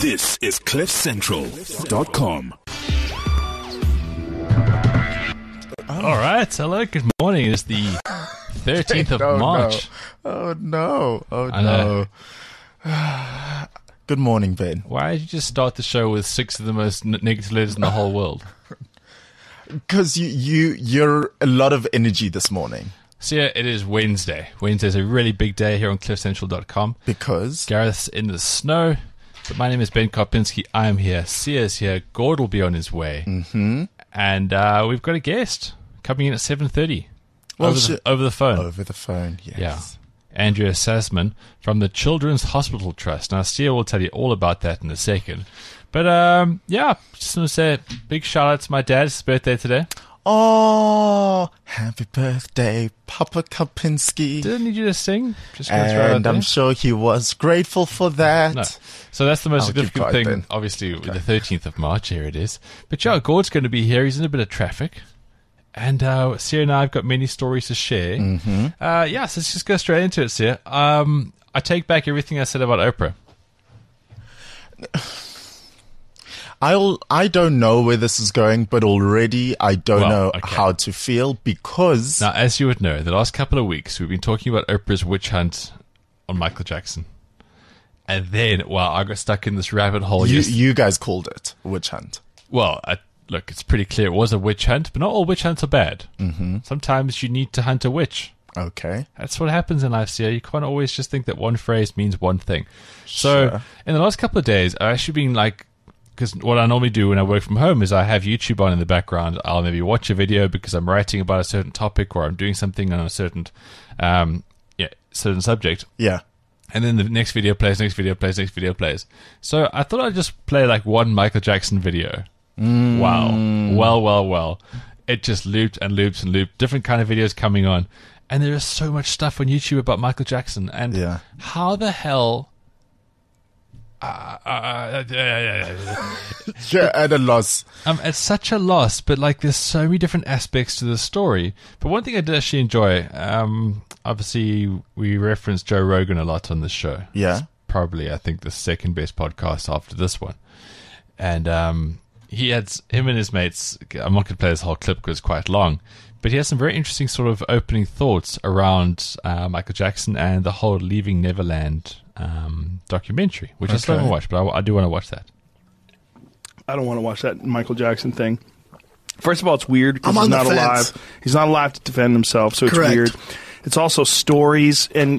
This is CliffCentral.com. All right. Hello. Good morning. It's the 13th of March. No. Oh, no. Good morning, Ben. Why did you just start the show with 6 of the most negative letters in the whole world? Because you're a lot of energy this morning. So yeah, it is Wednesday. Wednesday is a really big day here on CliffCentral.com. Because? Gareth's in the snow. But my name is Ben Karpinski. I am here. Sia's here. Gord will be on his way. Mm-hmm. And we've got a guest coming in at 7:30. Well, over the phone. Over the phone, yes. Yeah. Andrea Sassman from the Children's Hospital Trust. Now, Sia will tell you all about that in a second. But, yeah, just want to say a big shout out to my dad. It's his birthday today. Oh, happy birthday, Papa Karpinski. Didn't need you to sing. Just and I'm sure he was grateful for that. No. So that's the most significant thing, then. obviously, with the 13th of March. Here it is. But, yeah, Gord's going to be here. He's in a bit of traffic. And Sia and I have got many stories to share. Mm-hmm. Yeah, so let's just go straight into it, Sia. I take back everything I said about Oprah. I don't know where this is going, but already I don't know how to feel because... Now, as you would know, the last couple of weeks, we've been talking about Oprah's witch hunt on Michael Jackson. And then, I got stuck in this rabbit hole. You guys called it witch hunt. Well, look, it's pretty clear it was a witch hunt, but not all witch hunts are bad. Mm-hmm. Sometimes you need to hunt a witch. Okay. That's what happens in life, Sia. You can't always just think that one phrase means one thing. So, in the last couple of days, I've actually been like... Because what I normally do when I work from home is I have YouTube on in the background. I'll maybe watch a video because I'm writing about a certain topic or I'm doing something on a certain certain subject. Yeah. And then the next video plays. So I thought I'd just play like one Michael Jackson video. Wow. Well. It just looped and looped and looped. Different kind of videos coming on. And there is so much stuff on YouTube about Michael Jackson. And how the hell... You're at a loss. It's such a loss, but like there's so many different aspects to the story. But one thing I did actually enjoy, obviously we referenced Joe Rogan a lot on this show. Yeah. It's probably, I think, the second best podcast after this one. And he had him and his mates. I'm not going to play this whole clip because it's quite long, but he has some very interesting sort of opening thoughts around Michael Jackson and the whole Leaving Neverland documentary, which I still haven't watched, but I do want to watch that. I don't want to watch that Michael Jackson thing. First of all, it's weird because he's not alive. He's not alive to defend himself, so it's weird. It's also stories, and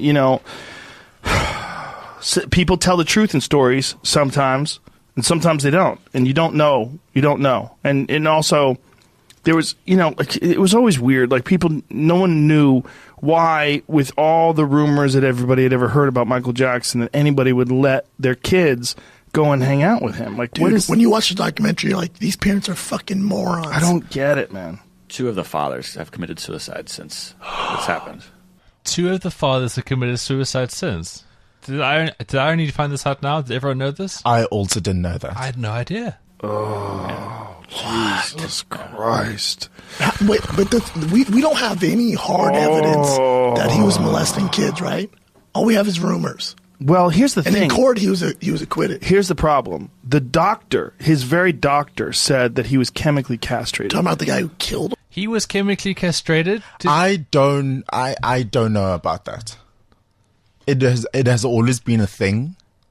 people tell the truth in stories sometimes, and sometimes they don't, and you don't know. And also, there was, it was always weird. Like no one knew why, with all the rumors that everybody had ever heard about Michael Jackson, that anybody would let their kids go and hang out with him. Like, dude, when you watch the documentary, you're like, these parents are fucking morons. I don't get it, man. 2 of the fathers have committed suicide since this happened. 2 of the fathers have committed suicide since. Did I only find this out now? Did everyone know this? I also didn't know that. I had no idea. Oh, Jesus Christ. Wait, but we don't have any hard evidence that he was molesting kids, right? All we have is rumors. Well, here's the thing. And in court, he was acquitted. Here's the problem. The doctor, his very doctor, said that he was chemically castrated. Talking about the guy who killed him? He was chemically castrated? I don't know about that. It has always been a thing.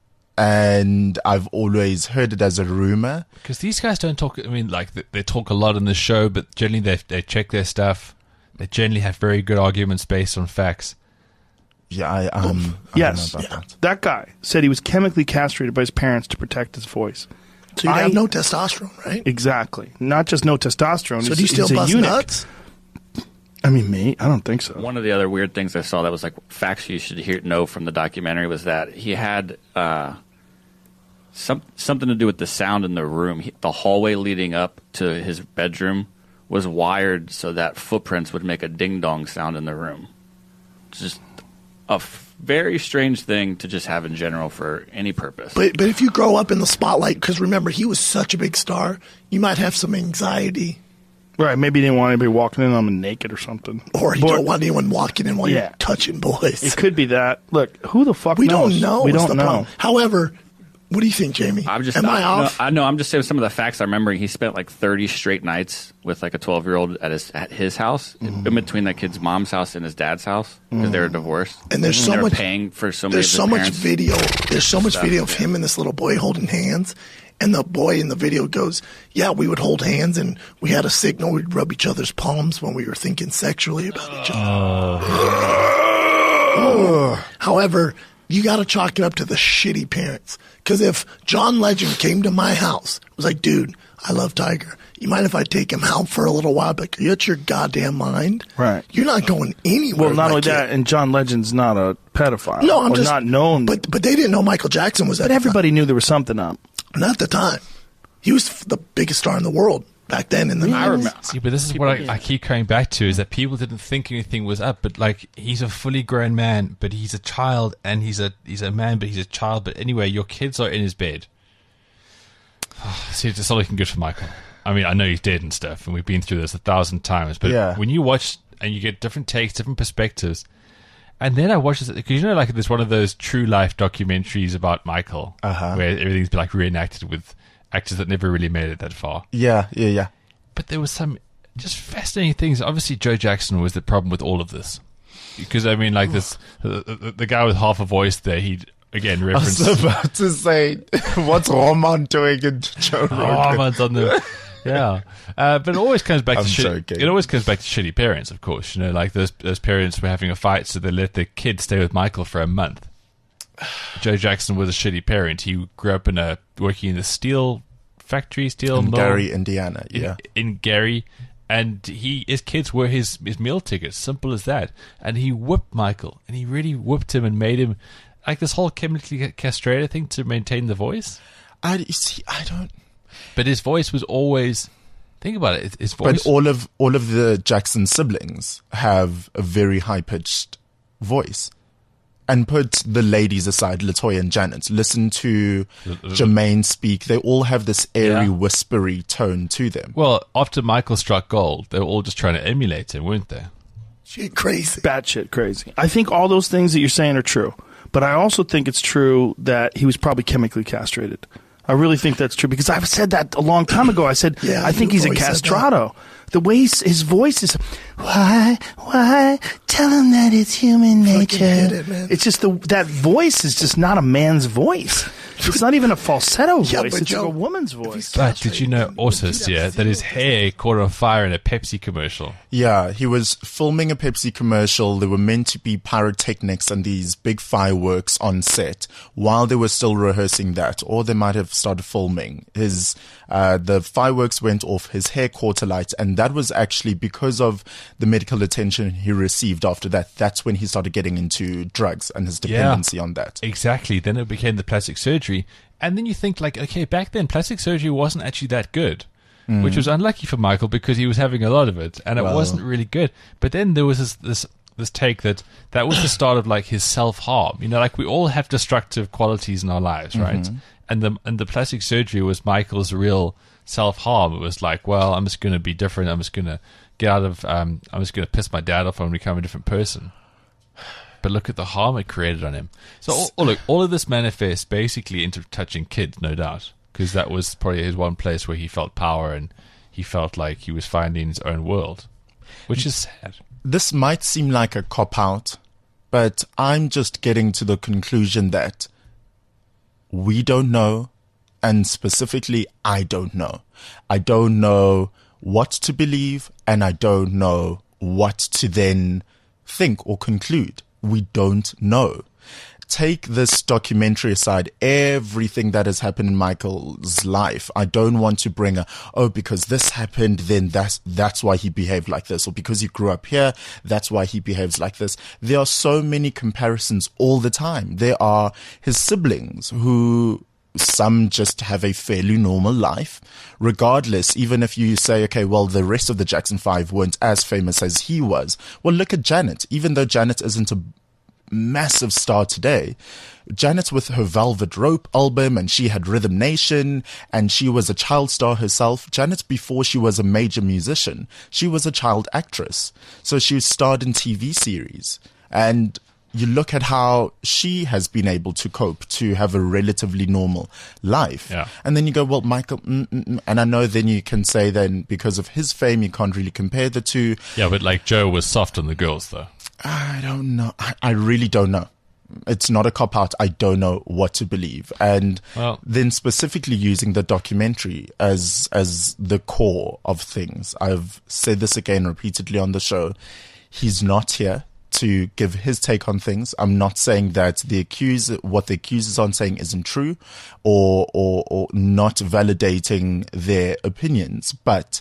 And I've always heard it as a rumor. Because these guys don't talk, they talk a lot on the show, but generally they check their stuff. They generally have very good arguments based on facts. Yeah, I don't know about that. That guy said he was chemically castrated by his parents to protect his voice. So you have no testosterone, right? Exactly. Not just no testosterone. So do you still bust nuts? I mean, me? I don't think so. One of the other weird things I saw that was like facts you should know from the documentary was that he had... something to do with the sound in the room. The hallway leading up to his bedroom was wired so that footprints would make a ding-dong sound in the room. It's just a very strange thing to just have in general for any purpose. But if you grow up in the spotlight, because remember, he was such a big star, you might have some anxiety. Right, maybe he didn't want anybody walking in on him naked or something. Or you don't want anyone walking in while you're touching boys. It could be that. Look, who the fuck knows? We don't know. We don't know. However, What do you think, Jamie? I'm just. Am I off? No, I'm just saying some of the facts I'm remembering. He spent like 30 straight nights with like a 12-year-old at his house, in between that kid's mom's house and his dad's house because they were divorced. And there's so they were much paying for so many. There's so much video. There's so much video of him and this little boy holding hands. And the boy in the video goes, "Yeah, we would hold hands, and we had a signal. We'd rub each other's palms when we were thinking sexually about each other." However, you got to chalk it up to the shitty parents. Because if John Legend came to my house, was like, "Dude, I love Tiger. You mind if I take him out for a little while?" But you out your goddamn mind? Right. You're not going anywhere. Well, not only kid. that, and John Legend's not a pedophile. No, I'm or just not known. But they didn't know Michael Jackson was that. But everybody knew there was something up. Not at the time. He was the biggest star in the world back then in the 90s. See, but this is what I keep coming back to, is that people didn't think anything was up, but like, he's a fully grown man, but he's a child, and he's a man, but he's a child. But anyway, your kids are in his bed. See, it's not looking good for Michael. I mean, I know he's dead and stuff, and we've been through this 1,000 times, but Yeah. when you watch and you get different takes, different perspectives, and then I watched this, because like there's one of those true life documentaries about Michael, where everything's like reenacted with actors that never really made it that far. Yeah. But there was some just fascinating things. Obviously, Joe Jackson was the problem with all of this, because I mean, like this, the guy with half a voice there, he again I referenced. was about to say, what's Roman doing in Joe Rogan? Roman's on the. Yeah, but it always comes back to joking. It always comes back to shitty parents, of course. You know, like those parents were having a fight, so they let their kid stay with Michael for a month. Joe Jackson was a shitty parent. He grew up working in the steel factory, steel In mill Gary, Indiana. Yeah. in Gary, and his kids were his meal tickets. Simple as that. And he whipped Michael, and he really whipped him and made him like this whole chemically castrated thing to maintain the voice. I don't. But his voice was always. Think about it. His voice. But all of the Jackson siblings have a very high pitched voice. And put the ladies aside, Latoya and Janet. Listen to Jermaine speak. They all have this airy, whispery tone to them. Well, after Michael struck gold, they were all just trying to emulate him, weren't they? Shit crazy. Batshit crazy. I think all those things that you're saying are true. But I also think it's true that he was probably chemically castrated. I really think that's true because I've said that a long time ago. I said, Yeah, I think you've he's a always said castrato. The way his voice is, why, tell him that it's human nature. get it, man. It's just that voice is just not a man's voice. It's not even a falsetto Yeah, voice. but It's Joe, a woman's if voice. he's But did you know castrated, also, you'd have Sia, that his zero hair caught on fire in a Pepsi commercial? Yeah, he was filming a Pepsi commercial. There were meant to be pyrotechnics and these big fireworks on set while they were still rehearsing that, or they might have started filming. The fireworks went off, his hair caught alight, and that was actually because of the medical attention he received after that. That's when he started getting into drugs and his dependency on that. Exactly. Then it became the plastic surgery. And then you think, like, okay, back then, plastic surgery wasn't actually that good, which was unlucky for Michael because he was having a lot of it, and it wasn't really good. But then there was this take that was the start of, like, his self-harm. You know, like, we all have destructive qualities in our lives, right? And the plastic surgery was Michael's real self-harm. It was like, well, I'm just going to be different. I'm just going to get out of, I'm just going to piss my dad off and become a different person. But look at the harm it created on him. So, all of this manifests basically into touching kids, no doubt, because that was probably his one place where he felt power and he felt like he was finding his own world, which is sad. This might seem like a cop-out, but I'm just getting to the conclusion that we don't know, and specifically, I don't know. I don't know what to believe, and I don't know what to then think or conclude. We don't know. Take this documentary aside, everything that has happened in Michael's life. I don't want to bring because this happened, then that's why he behaved like this, or because he grew up here, that's why he behaves like this. There are so many comparisons all the time. There are his siblings who some just have a fairly normal life. Regardless, even if you say, okay, well, the rest of the Jackson 5 weren't as famous as he was. Well, look at Janet. Even though Janet isn't a massive star today, Janet with her Velvet Rope album, and she had Rhythm Nation, and she was a child star herself. Janet, before she was a major musician, she was a child actress. So she starred in TV series. And you look at how she has been able to cope, to have a relatively normal life. Yeah. And then you go, well, Michael, and I know then you can say then because of his fame, you can't really compare the two. Yeah, but like Joe was soft on the girls, though. I don't know. I really don't know. It's not a cop-out. I don't know what to believe. And Well- then specifically using the documentary as the core of things. I've said this again repeatedly on the show. He's not here to give his take on things. I'm not saying that what the accusers are saying isn't true or not validating their opinions, but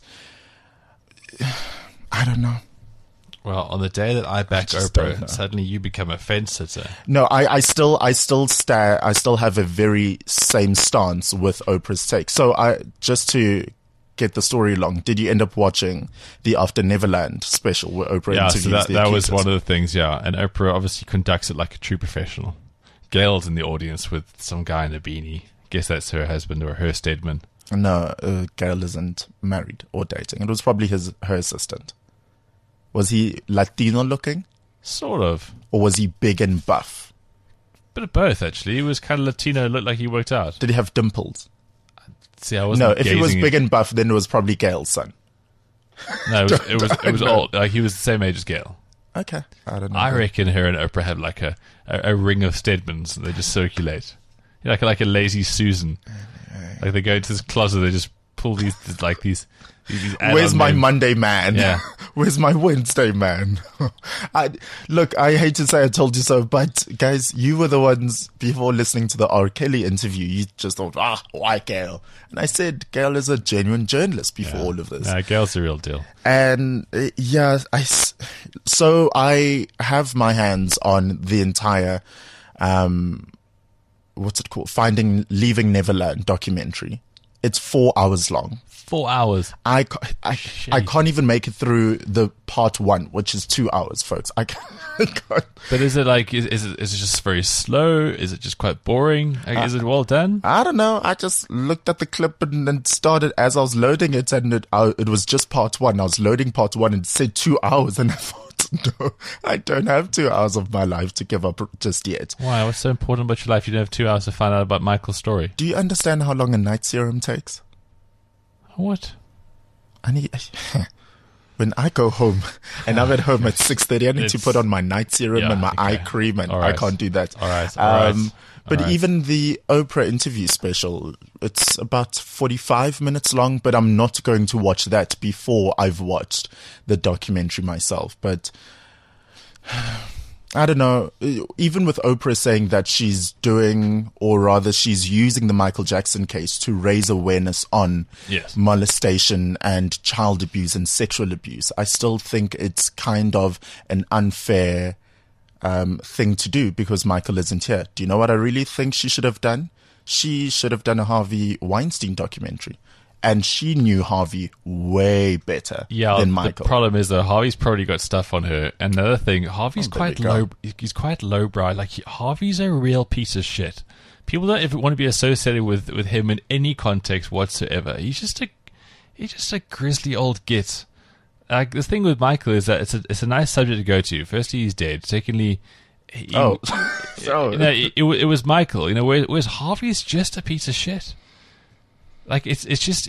I don't know. Well, on the day that I back just don't know. Oprah, suddenly you become a fence sitter. No, I still have a very same stance with Oprah's take. So just to get the story along, did you end up watching the After Neverland special where Oprah Yeah, so interviews the that was accusers? one of the things, yeah. And Oprah obviously conducts it like a true professional. Gail's in the audience with some guy in a beanie. Guess that's her husband or her Stedman. No, Gail isn't married or dating. It was probably her assistant. Was he Latino looking, Sort of. or was he big and buff? Bit of both, actually. He was kind of Latino, looked like he worked out. Did he have dimples? See, I wasn't No, if he was gazing big and buff, then it was probably Gail's son. No, it was old. Like, he was the same age as Gail. Okay, I don't know. I reckon her and Oprah have like a ring of Stedmans and they just circulate. Like a lazy Susan. Like they go into this closet, they just pull these add-on Where's my names. Monday man? Yeah. Where's my Wednesday man? I hate to say I told you so, but guys, you were the ones before listening to the R. Kelly interview. You just thought, why Gail? And I said, Gail is a genuine journalist before all of this. Gail's the real deal. And so I have my hands on the entire, what's it called? Leaving Neverland documentary. It's 4 hours long. 4 hours. I can't even make it through the part one, which is 2 hours, folks. I can't. But is it like is it just very slow? Is it just quite boring? Like, is it well done? I don't know. I just looked at the clip and then started as I was loading it, and it was just part one. I was loading part one and it said 2 hours, and I thought, no, I don't have 2 hours of my life to give up just yet. Why? What's so important about your life? You don't have 2 hours to find out about Michael's story. Do you understand how long a night serum takes? What? When I go home and I'm at home at 6:30, I need to put on my night serum and my eye cream, and I can't do that. All right. But even the Oprah interview special, it's about 45 minutes long, but I'm not going to watch that before I've watched the documentary myself. But I don't know, even with Oprah saying that she's doing, or rather she's using the Michael Jackson case to raise awareness on molestation and child abuse and sexual abuse, I still think it's kind of an unfair thing to do because Michael isn't here. Do you know what I really think she should have done? She should have done a Harvey Weinstein documentary. And she knew Harvey way better than Michael. The problem is, though, Harvey's probably got stuff on her. And the other thing, Harvey's quite low. He's quite lowbrow. Like, Harvey's a real piece of shit. People don't ever want to be associated with him in any context whatsoever. He's just a grisly old git. Like, the thing with Michael is that it's a nice subject to go to. Firstly, he's dead. Secondly, it was Michael. Whereas Harvey's just a piece of shit. Like I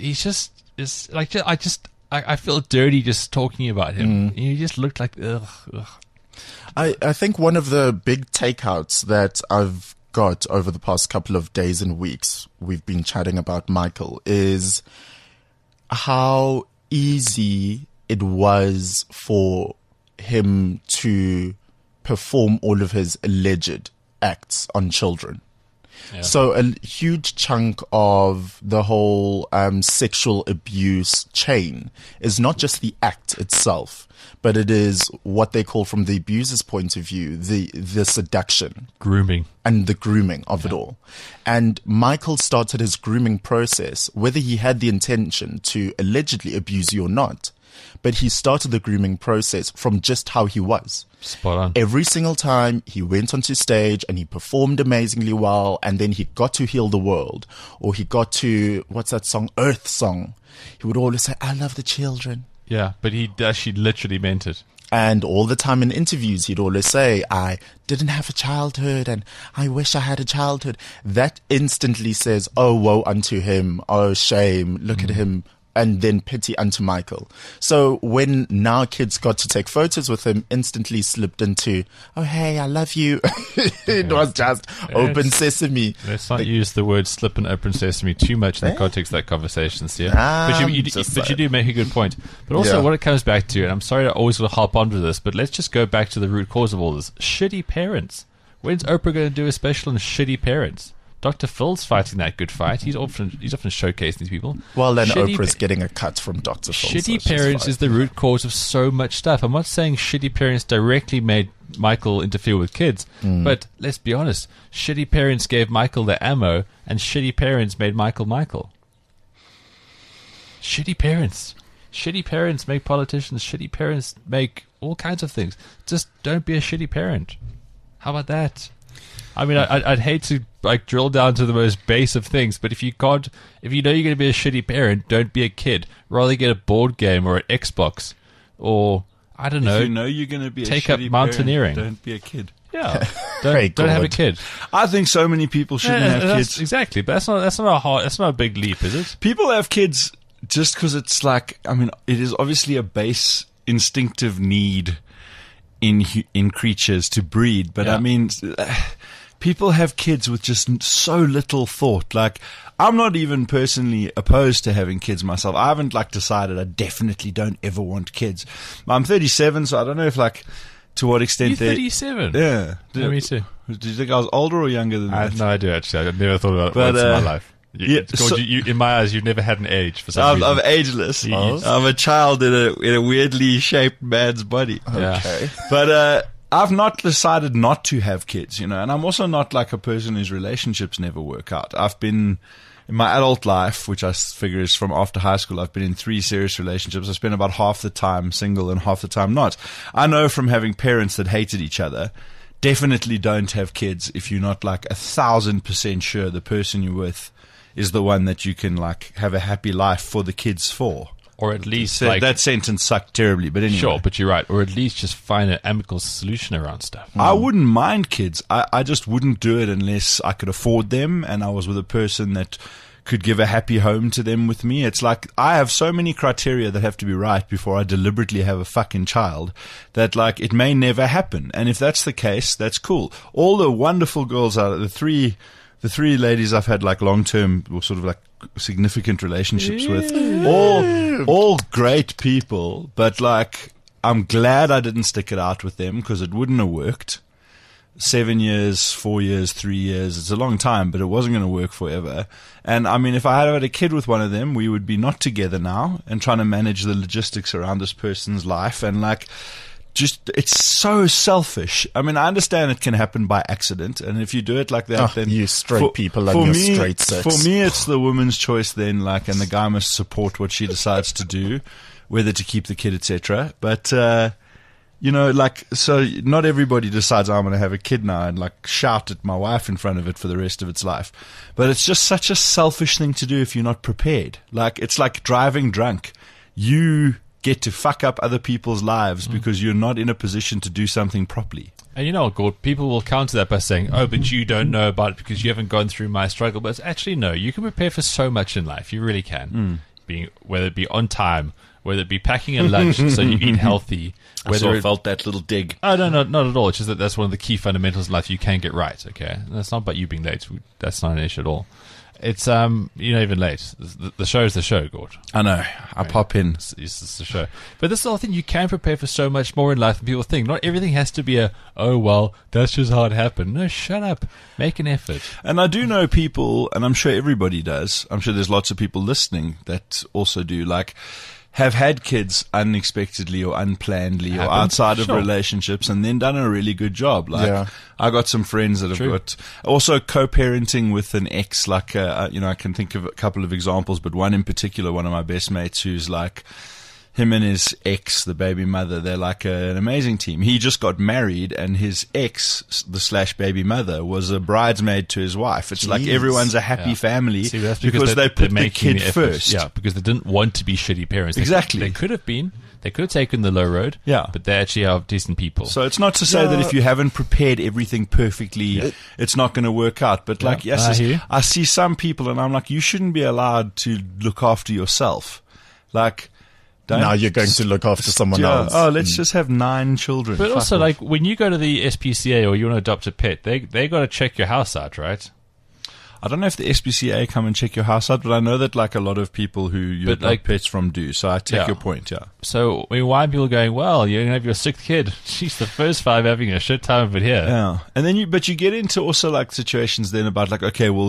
feel dirty just talking about him. He just looked like ugh. I think one of the big takeouts that I've got over the past couple of days and weeks, we've been chatting about Michael, is how easy it was for him to perform all of his alleged acts on children. Yeah. So a huge chunk of the whole sexual abuse chain is not just the act itself, but it is what they call, from the abuser's point of view, the seduction, grooming, and the grooming of it all. And Michael started his grooming process, whether he had the intention to allegedly abuse you or not, but he started the grooming process from just how he was. Spot on. Every single time he went onto stage and he performed amazingly well, and then he got to Heal the World, or he got to, what's that song, Earth Song, he would always say, I love the children. Yeah, but he literally meant it. And all the time in interviews, he'd always say, I didn't have a childhood and I wish I had a childhood. That instantly says, oh, woe unto him. Oh, shame. Look at him. And then pity unto Michael. So when now kids got to take photos with him, instantly slipped into, oh, hey, I love you. It was just open sesame. Let's not use the word slip and open sesame too much in the context of that conversation, Sia. But you do make a good point. But also what it comes back to, and I'm sorry I always will harp onto this, but let's just go back to the root cause of all this. Shitty parents. When's Oprah going to do a special on shitty parents? Dr. Phil's fighting that good fight. He's often showcasing these people. Well, then Oprah's getting a cut from Dr. Phil. Shitty parents is the root cause of so much stuff. I'm not saying shitty parents directly made Michael interfere with kids, but let's be honest. Shitty parents gave Michael the ammo, and shitty parents made Michael Michael. Shitty parents. Shitty parents make politicians. Shitty parents make all kinds of things. Just don't be a shitty parent. How about that? I mean, I'd hate to drill down to the most base of things, but if you know you're going to be a shitty parent, don't be a kid. Rather get a board game or an Xbox, or I don't know. If you know you're going to be take a up shitty mountaineering. Parent, don't be a kid. Yeah, don't have a kid. I think so many people shouldn't have kids. Exactly, but that's not a big leap, is it? People have kids just because it's like, I mean, it is obviously a base instinctive need in creatures to breed, but I mean. People have kids with just so little thought. Like, I'm not even personally opposed to having kids myself. I haven't decided I definitely don't ever want kids. I'm 37, so I don't know if to what extent You're 37? Yeah. Me too. Do you think I was older or younger than that? I have no idea, actually. I've never thought about it once in my life. In my eyes, you've never had an age for some reason. I'm ageless. I'm a child in a weirdly shaped man's body. Okay. But, I've not decided not to have kids, and I'm also not like a person whose relationships never work out. I've been, in my adult life, which I figure is from after high school, I've been in 3 serious relationships. I spent about half the time single and half the time not. I know from having parents that hated each other, definitely don't have kids if you're not 1,000% sure the person you're with is the one that you can have a happy life for the kids for. Or at least that sentence sucked terribly, but anyway. Sure, but you're right. Or at least just find an amicable solution around stuff. I wouldn't mind kids. I just wouldn't do it unless I could afford them and I was with a person that could give a happy home to them with me. It's like I have so many criteria that have to be right before I deliberately have a fucking child that it may never happen. And if that's the case, that's cool. All the wonderful girls out of the three ladies I've had long-term or sort of significant relationships with, all great people, but I'm glad I didn't stick it out with them because it wouldn't have worked. 7 years, 4 years, 3 years, it's a long time, but it wasn't going to work forever. And I mean, if I had a kid with one of them, we would be not together now and trying to manage the logistics around this person's life and it's so selfish. I mean, I understand it can happen by accident, and if you do it like that, then you straight people and your straight sex. For me, it's the woman's choice then, and the guy must support what she decides to do, whether to keep the kid, etc. But so not everybody decides I'm going to have a kid now and shout at my wife in front of it for the rest of its life. But it's just such a selfish thing to do if you're not prepared. It's like driving drunk. You get to fuck up other people's lives because you're not in a position to do something properly. And you know what, Gord, people will counter that by saying, oh, but you don't know about it because you haven't gone through my struggle. But it's actually, no, you can prepare for so much in life. You really can. Whether it be on time, whether it be packing a lunch so you eat healthy. I felt that little dig. Oh, no, not at all. It's just that that's one of the key fundamentals in life you can get right, okay? And that's not about you being late. That's not an issue at all. It's you're not even late. The show is the show, Gord. I know. I pop in. It's the show. But this is the whole thing. You can prepare for so much more in life than people think. Not everything has to be that's just how it happened. No, shut up. Make an effort. And I do know people, and I'm sure everybody does. I'm sure there's lots of people listening that also do have had kids unexpectedly or unplannedly or outside of relationships and then done a really good job. I got some friends that have got also co-parenting with an ex, I can think of a couple of examples, but one in particular, one of my best mates who's him and his ex, the baby mother, they're like an amazing team. He just got married, and his ex, the / baby mother, was a bridesmaid to his wife. It's like everyone's a happy family. See, that's because they put the making kid effort. first. Yeah, because they didn't want to be shitty parents. Exactly. They could have been. They could have taken the low road. Yeah. But they actually are decent people. So it's not to say that if you haven't prepared everything perfectly, it's not going to work out. But like, I hear you. I see some people, and I'm like, you shouldn't be allowed to look after yourself. Like, don't. Now you're going to look after someone else. Oh, let's just have 9 children. But Fuck also, off. like, when you go to the SPCA or you want to adopt a pet, they got to check your house out, right? I don't know if the SPCA come and check your house out, but I know that like a lot of people who you adopt like pets from do. So I take Yeah. your point, yeah. So, I mean, why are people going, well, you're going to have your 6th kid? She's the first 5 having a shit time of it here. Yeah, and then but you get into also like situations then about like, okay, well,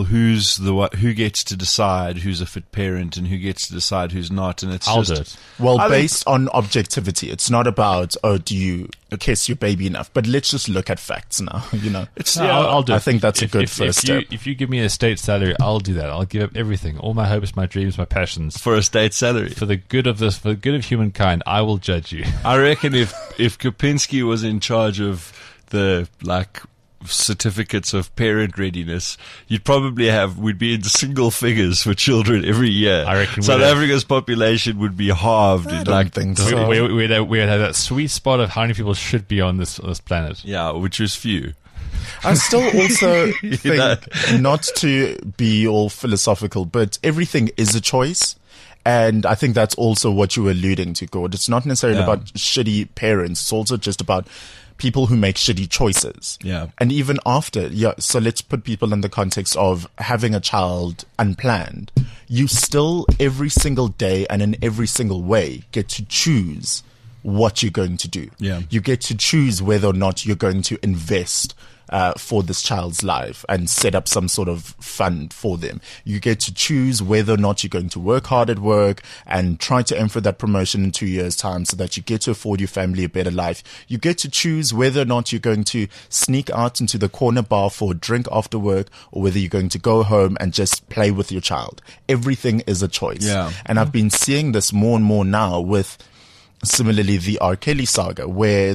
who gets to decide who's a fit parent and who gets to decide who's not, and it's I'll just do it. Well, I think- based on objectivity, it's not about, do you kiss your baby enough? But let's just look at facts now, it's No, I'll do it. I think that's a good first step. If you give me a state salary, I'll do that. I'll give up everything, all my hopes, my dreams, my passions. for a state salary. For the good of this, for the good of humankind, I will judge you. I reckon if Kopinski was in charge of the like certificates of parent readiness, we'd be in single figures for children every year. I reckon South we'd have- Africa's population would be halved. I in don't like think so. We'd have that sweet spot of how many people should be on this planet. yeah, which is few. I still also think, know. not to be all philosophical, but everything is a choice. And I think that's also what you were alluding to, Gord. It's not necessarily Yeah. about shitty parents. It's also just about people who make shitty choices. Yeah. And even after, so let's put people in the context of having a child unplanned. You still, every single day and in every single way, get to choose what you're going to do. Yeah. You get to choose whether or not you're going to invest for this child's life and set up some sort of fund for them. You get to choose whether or not you're going to work hard at work and try to aim for that promotion in 2 years' time so that you get to afford your family a better life. You get to choose whether or not you're going to sneak out into the corner bar for a drink after work or whether you're going to go home and just play with your child. Everything is a choice. Yeah. And I've been seeing this more and more now with similarly the R. Kelly saga, where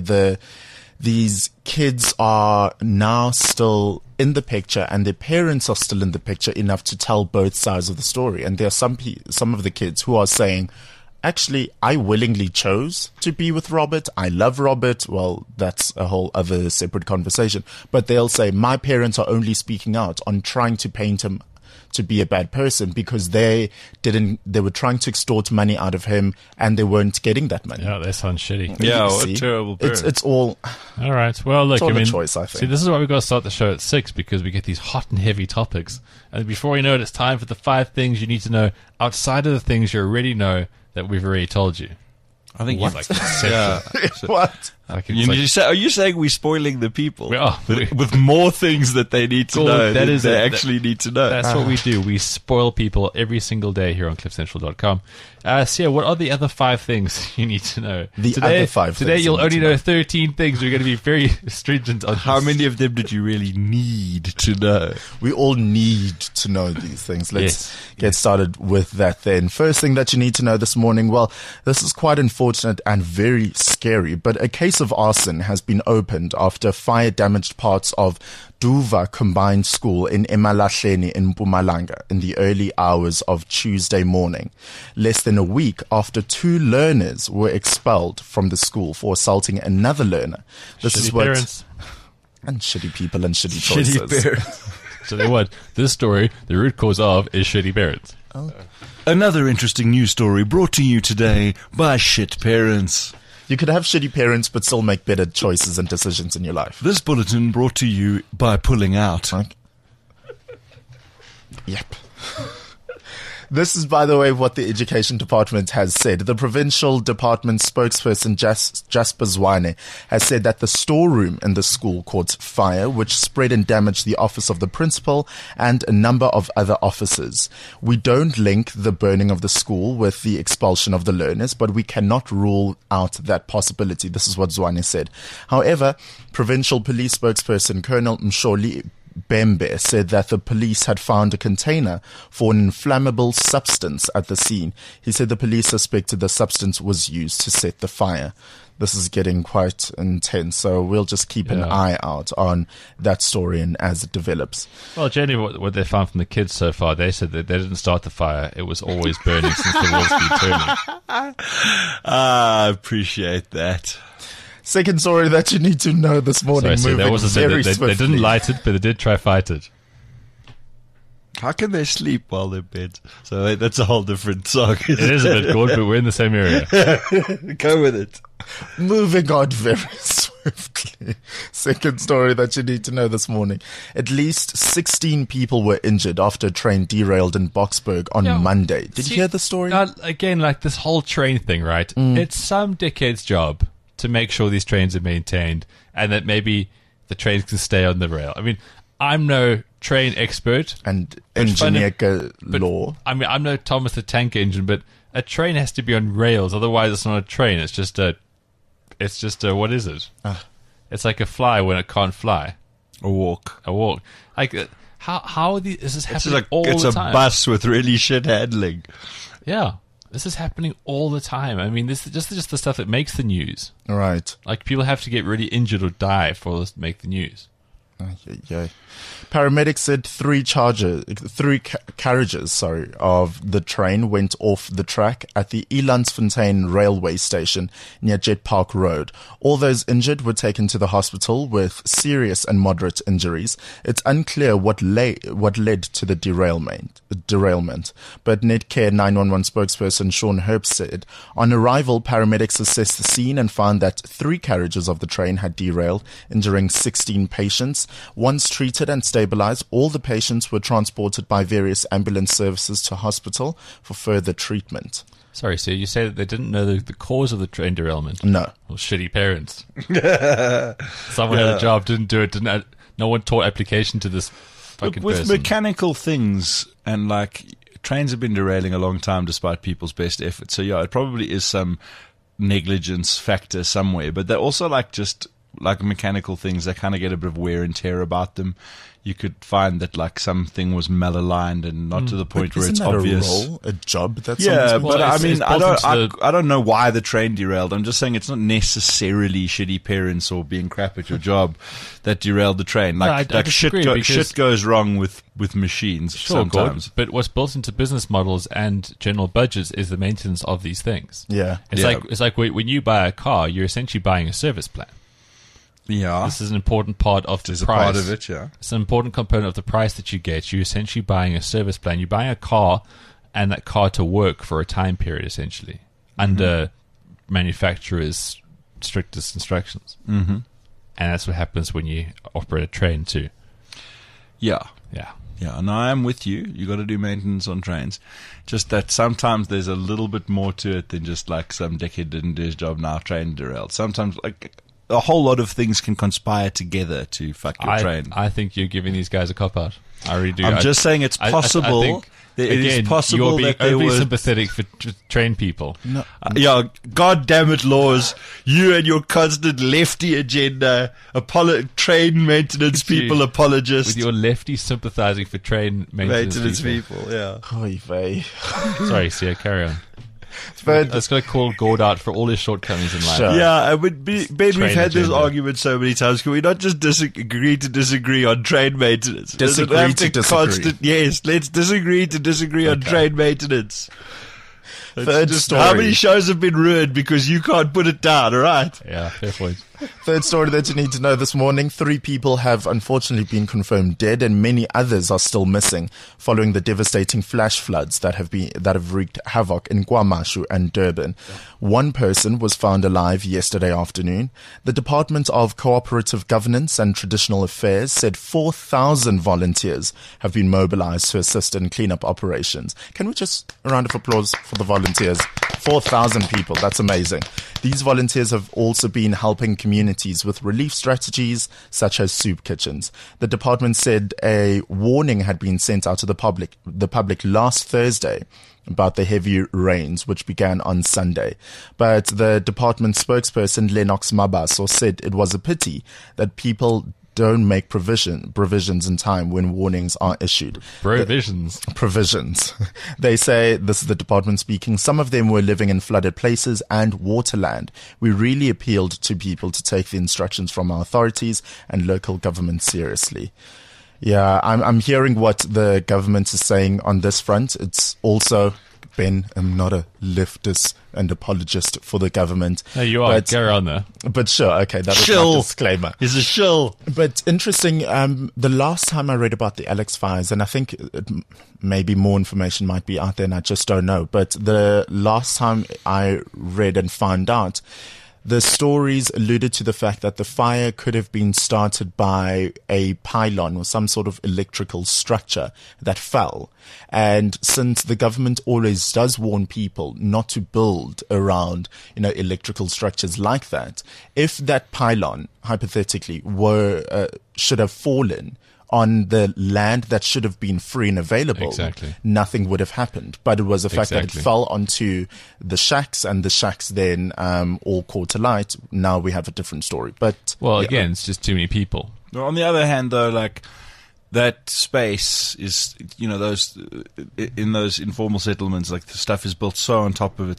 these kids are now still in the picture and their parents are still in the picture enough to tell both sides of the story. And there are some of the kids who are saying, actually, I willingly chose to be with Robert. I love Robert. Well, that's a whole other separate conversation. But they'll say, my parents are only speaking out on trying to paint him to be a bad person because they were trying to extort money out of him and they weren't getting that money. Yeah, that sounds shitty. Yeah, You what see? a terrible parent. It's all, All right. Well, look, all I a mean, choice, I think. see, this is why we've got to start the show at 6 because we get these hot and heavy topics. And before we know it, it's time for the 5 things you need to know outside of the things you already know that we've already told you. I think What? like, yeah. what? Like, it's like- Are you saying we're spoiling the people We are. with more things that they need to Cool, know that that is they it. actually need to know? That's what we do. We spoil people every single day here on CliffCentral.com. So, what are the other 5 things you need to know? Other 5 Today, things you'll you need only to know 13 things. We're going to be very stringent on How this. many of them did you really need to know? We all need to know these things. Let's Yes. get started with that then. First thing that you need to know this morning, well, this is quite unfortunate and very scary, but a case of arson has been opened after fire damaged parts of Duva Combined School in Emalahleni in Mpumalanga in the early hours of Tuesday morning, less than a week after 2 learners were expelled from the school for assaulting another learner. This Shitty is what parents. and shitty people and shitty choices. So, they what? This story, the root cause of, is shitty parents. Another interesting news story brought to you today by shit parents. You could have shitty parents but still make better choices and decisions in your life. This bulletin brought to you by Pulling Out. Right? Yep. This is, by the way, what the Education Department has said. The Provincial Department spokesperson Jasper Zwane has said that the storeroom in the school caught fire, which spread and damaged the office of the principal and a number of other offices. We don't link the burning of the school with the expulsion of the learners, but we cannot rule out that possibility. This is what Zwane said. However, Provincial Police spokesperson Colonel Msholi Bembe said that the police had found a container for an inflammable substance at the scene. He said the police suspected the substance was used to set the fire. This is getting quite intense, so we'll just keep an eye out on that story and as it develops. Well, generally, what they found from the kids so far, they said that they didn't start the fire. It was always burning since the wheels been turning. I appreciate that. Second story that you need to know this morning. Sorry, moving there was a very they swiftly. didn't light it, but they did try fight it. How can they sleep while they're in bed? So that's a whole different song. It is a bit good, but we're in the same area. Go with it. Moving on very swiftly. Second story that you need to know this morning. At least 16 people were injured after a train derailed in Boksburg on Monday. Did you hear the story? Again, like this whole train thing, right? It's some dickhead's job to make sure these trains are maintained and that maybe the trains can stay on the rail. I mean, I'm no train expert. And engineer law. I mean, I'm no Thomas the Tank Engine, but a train has to be on rails. Otherwise, it's not a train. It's just a what is it? It's like a fly when it can't fly. A walk. Like, how are these? This is happening It's all the time. It's a bus with really shit handling. Yeah, this is happening all the time. I mean, this is just the stuff that makes the news. Right. Like, people have to get really injured or die for this to make the news. Yeah. Paramedics said three carriages of the train went off the track at the Elandsfontein railway station near Jet Park Road. All those injured were taken to the hospital with serious and moderate injuries. It's unclear what led to the derailment. But Netcare 911 spokesperson Sean Herbst said, on arrival, paramedics assessed the scene and found that 3 carriages of the train had derailed, injuring 16 patients. Once treated and stabilized, all the patients were transported by various ambulance services to hospital for further treatment. Sorry, so you say that they didn't know the cause of the train derailment? No. Well, shitty parents. Someone had a job, didn't do it, no one taught application to this fucking With person. mechanical things, and like, trains have been derailing a long time despite people's best efforts. So yeah, it probably is some negligence factor somewhere, but they're also like mechanical things that kind of get a bit of wear and tear about them. You could find that like something was malaligned and not to the point where it's obvious. A job that Yeah, someone's but I it's mean, built into I don't know why the train derailed. I'm just saying it's not necessarily shitty parents or being crap at your job that derailed the train. Like, I disagree because- shit goes wrong with machines sometimes. But what's built into business models and general budgets is the maintenance of these things. Yeah. It's like when you buy a car, you're essentially buying a service plan. Yeah, This is an important part of the there's a price. part of it. Yeah, It's an important component of the price that you get. You're essentially buying a service plan. You're buying a car and that car to work for a time period, essentially, under manufacturer's strictest instructions. Mm-hmm. And that's what happens when you operate a train too. yeah. Yeah. Yeah, and I am with you. You got to do maintenance on trains. Just that sometimes there's a little bit more to it than just like some dickhead didn't do his job, now train derailed. Sometimes like a whole lot of things can conspire together to fuck your train. I think you're giving these guys a cop-out. I really do. I'm just saying it's possible. I think, it again, is possible you're being that there overly was. sympathetic for train people. Yeah, God damn it, laws! You and your constant lefty agenda, train maintenance people apologists, With your lefty sympathizing for train maintenance people. Yeah. Oy vey. Sorry, Sia, carry on. But Let's go call Gord out for all his shortcomings in life. Sure. Yeah, I would be, Ben, we've Train had this agenda. argument so many times. Can we not just agree to disagree on train maintenance? Does it Disagree have to disagree. Yes, let's disagree to disagree on train maintenance. third How story. many shows have been ruined because you can't put it down, all right? Yeah, fair point. Third story that you need to know this morning. 3 people have unfortunately been confirmed dead and many others are still missing following the devastating flash floods that have wreaked havoc in KwaMashu and Durban. 1 person was found alive yesterday afternoon. The Department of Cooperative Governance and Traditional Affairs said 4,000 volunteers have been mobilized to assist in cleanup operations. Can we just a round of applause for the volunteers? 4,000 people. That's amazing. These volunteers have also been helping communities with relief strategies such as soup kitchens. The department said a warning had been sent out to the public last Thursday about the heavy rains which began on Sunday. But the department spokesperson Lennox Mabaso said it was a pity that people don't make provisions in time when warnings are issued. Provisions. Provisions. They say, this is the department speaking, some of them were living in flooded places and waterland. We really appealed to people to take the instructions from our authorities and local government seriously. Yeah, I'm hearing what the government is saying on this front. It's also, Ben, I'm not a leftist and apologist for the government. No, you are. Go on there. But sure, okay, that was my disclaimer. He's a shill. But interesting, the last time I read about the Alex fires, and I think maybe more information might be out there and I just don't know, but the last time I read and found out, the stories alluded to the fact that the fire could have been started by a pylon or some sort of electrical structure that fell. And since the government always does warn people not to build around, electrical structures like that, if that pylon, hypothetically, should have fallen on the land that should have been free and available, exactly, nothing would have happened. But it was the fact that it fell onto the shacks, and the shacks then all caught alight. Now we have a different story. But again, it's just too many people. On the other hand, though, like that space is, those in those informal settlements, like the stuff is built so on top of it.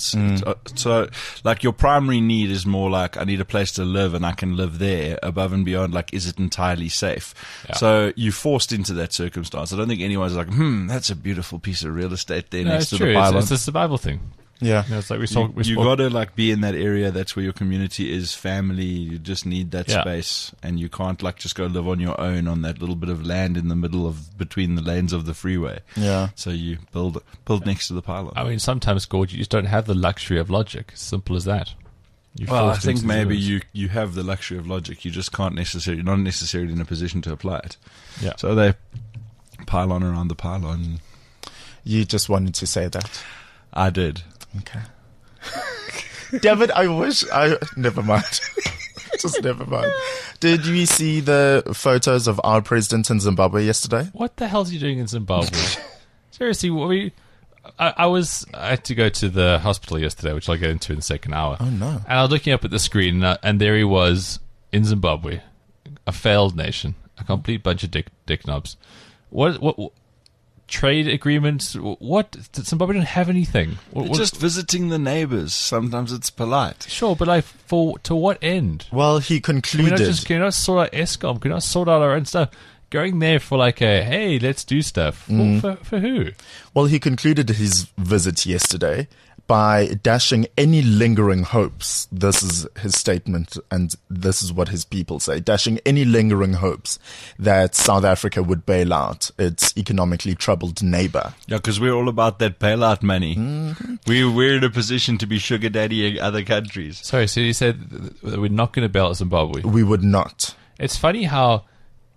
So, like your primary need is more like, I need a place to live and I can live there. Above and beyond, like, is it entirely safe? Yeah. So you're forced into that circumstance. I don't think anyone's like, that's a beautiful piece of real estate there next to the pylon. It's a survival thing. Yeah, it's like you got to like be in that area. That's where your community is, family. You just need that space, and you can't like just go live on your own on that little bit of land in the middle of between the lanes of the freeway. Yeah. So you build next to the pylon. I mean, sometimes, Gord, you just don't have the luxury of logic. Simple as that. I think maybe you have the luxury of logic. You just not necessarily in a position to apply it. Yeah. So they pylon around the pylon. You just wanted to say that. I did. Okay. David, never mind. Just never mind. Did you see the photos of our president in Zimbabwe yesterday? What the hell is he doing in Zimbabwe? Seriously, I had to go to the hospital yesterday, which I'll get into in the second hour. Oh, no. And I was looking up at the screen, and there he was in Zimbabwe, a failed nation, a complete bunch of dick knobs. What trade agreements? What? Zimbabwe don't have anything. Just visiting the neighbors. Sometimes it's polite. Sure, but to what end? Well, he concluded. Can you not sort out ESCOM? Can you not sort out our own stuff? Going there for like hey, let's do stuff. For who? Well, he concluded his visit yesterday by dashing any lingering hopes. This is his statement, and this is what his people say. Dashing any lingering hopes that South Africa would bail out its economically troubled neighbor. Yeah, because we're all about that bailout money. Mm-hmm. We're in a position to be sugar daddying other countries. Sorry, so you said that we're not going to bail out Zimbabwe? We would not. It's funny how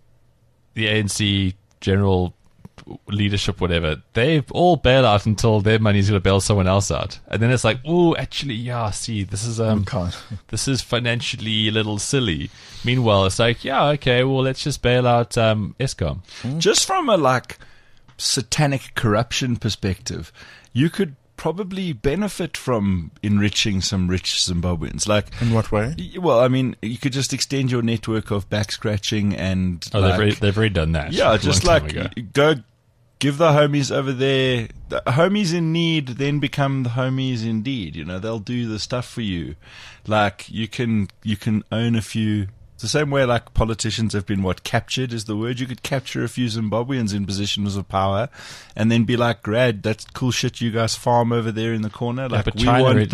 the ANC general leadership, whatever, they all bail out until their money's going to bail someone else out, and then it's like, oh, actually, this is this is financially a little silly. Meanwhile, it's like, okay, well, let's just bail out ESCOM. Just from a satanic corruption perspective, you could probably benefit from enriching some rich Zimbabweans. In what way? Well, I mean, you could just extend your network of back scratching and. They've already done that. Yeah, just go give the homies over there. The homies in need then become the homies in deed. They'll do the stuff for you. You can own a few. It's the same way politicians have been captured is the word. You could capture a few Zimbabweans in positions of power and then be like, "Grad, that's cool shit you guys farm over there in the corner." But we want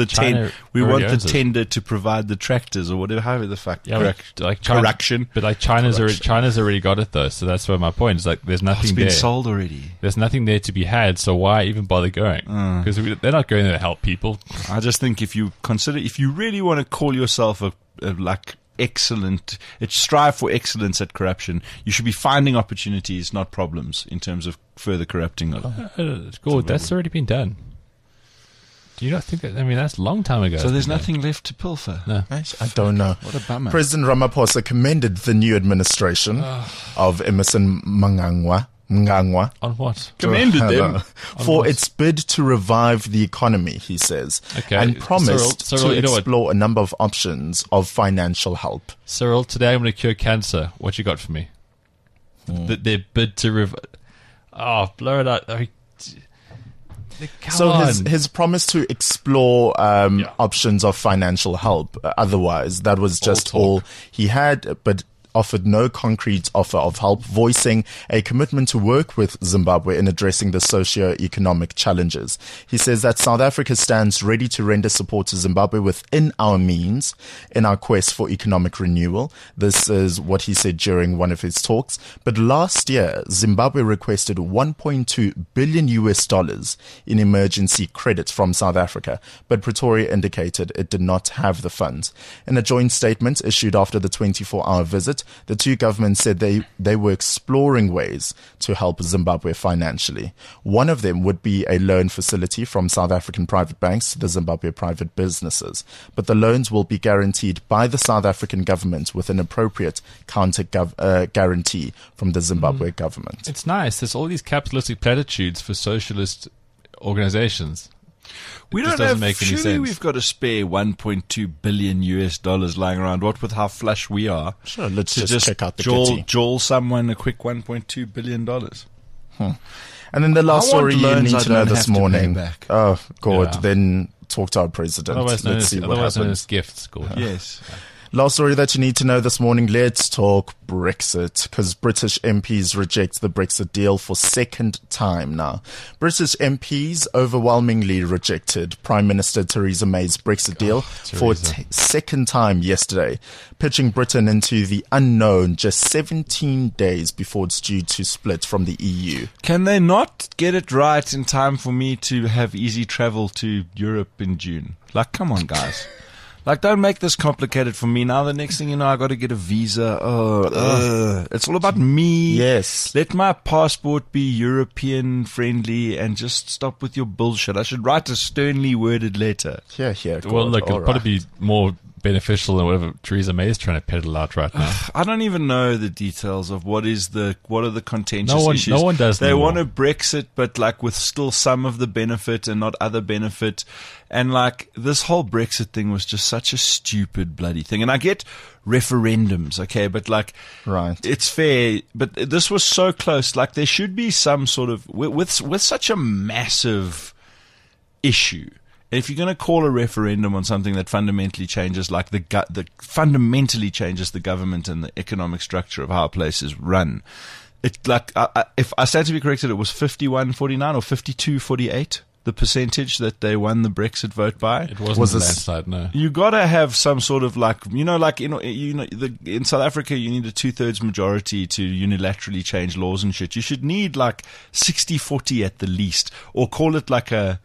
the tender to provide the tractors or whatever, however the fuck. Correction. But China's already got it though, so that's where my point is. There's nothing it's there. It's been sold already. There's nothing there to be had, so why even bother going? Because they're not going there to help people. I just think if you really want to call yourself excellent, strive for excellence at corruption, you should be finding opportunities, not problems, in terms of further corrupting. Good, that's already been done. Do you not think that? I mean, that's a long time ago. So there's nothing left to pilfer. No. I don't know. What a bummer. President Ramaphosa commended the new administration of Emmerson Mnangagwa Mngangwa. On what? Commended them. For its bid to revive the economy, he says, Okay, and promised Cyril, to you know what? explore a number of options of financial help. Cyril, today I'm going to cure cancer. What you got for me? Their bid to blur it out. Come So on. his promise to explore options of financial help. Otherwise, that was just talk. all he had, but offered no concrete offer of help, voicing a commitment to work with Zimbabwe in addressing the socio-economic challenges. He says that South Africa stands ready to render support to Zimbabwe within our means in our quest for economic renewal. This is what he said during one of his talks. But last year, Zimbabwe requested $1.2 billion in emergency credit from South Africa, but Pretoria indicated it did not have the funds. In a joint statement issued after the 24-hour visit, the two governments said they were exploring ways to help Zimbabwe financially. One of them would be a loan facility from South African private banks to the Zimbabwe private businesses. But the loans will be guaranteed by the South African government with an appropriate counter guarantee from the Zimbabwe government. It's nice. There's all these capitalistic platitudes for socialist organizations. We It just don't doesn't have. make any Surely sense. we've got a spare $1.2 billion lying around. What with how flush we are? Sure, let's to just check out the kitty. jawl someone a quick $1.2 billion. And then the last I want story you loans need I to know don't this have to pay morning. back. Oh, God. Yeah. Then talk to our president. Otherwise known Let's as, see what otherwise known happens. as gifts. Gordon. Yes. Last story that you need to know this morning. Let's talk Brexit, because British MPs reject the Brexit deal for second time now. British MPs overwhelmingly rejected Prime Minister Theresa May's Brexit deal for a Theresa. second time yesterday, pitching Britain into the unknown just 17 days before it's due to split from the EU. Can they not get it right in time for me to have easy travel to Europe in June? Like, come on, guys. Like, don't make this complicated for me. Now, the next thing you know, I got to get a visa. It's all about me. Yes. Let my passport be European friendly and just stop with your bullshit. I should write a sternly worded letter. Yeah. Well, God, look, all it'll probably right. be more beneficial than whatever Theresa May is trying to peddle out right now. I don't even know the details of what are the contentious issues. No one does They anymore. want to Brexit, but like with still some of the benefit and not other benefit. And like this whole Brexit thing was just such a stupid bloody thing. And I get referendums, okay, but like, Right. it's fair. But this was so close. Like there should be some sort of with such a massive issue. And if you're going to call a referendum on something that fundamentally changes, like fundamentally changes the government and the economic structure of how a place is run, it like if I stand to be corrected, it was 51-49 or 52-48, the percentage that they won the Brexit vote by. It wasn't Was a this- landslide, no. You gotta have some sort of like in South Africa you need a 2/3 majority to unilaterally change laws and shit. You should need like 60-40 at the least, or call it like a,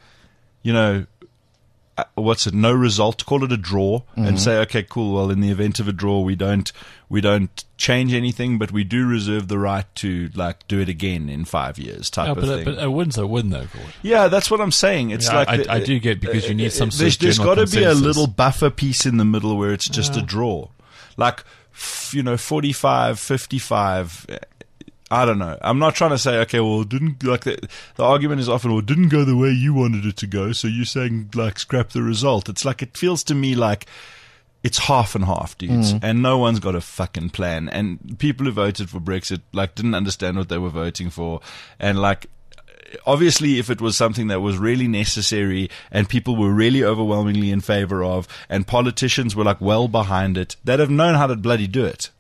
no result, call it a draw and say, okay, cool. Well, in the event of a draw, we don't change anything, but we do reserve the right to like do it again in 5 years type of thing. But a win's a win, though, Gordon. Yeah, that's what I'm saying. It's Yeah, like I do get, because you need some sort of there's general got to be a consensus. little buffer piece in the middle where it's just a draw, like 45, 55. I don't know. I'm not trying to say, okay, well, it didn't like the argument is often, well, it didn't go the way you wanted it to go, so you're saying like scrap the result. It's like, it feels to me like it's half and half, dudes, and no one's got a fucking plan. And people who voted for Brexit like didn't understand what they were voting for, and like, obviously, if it was something that was really necessary and people were really overwhelmingly in favor of, and politicians were like well behind it, they'd have known how to bloody do it.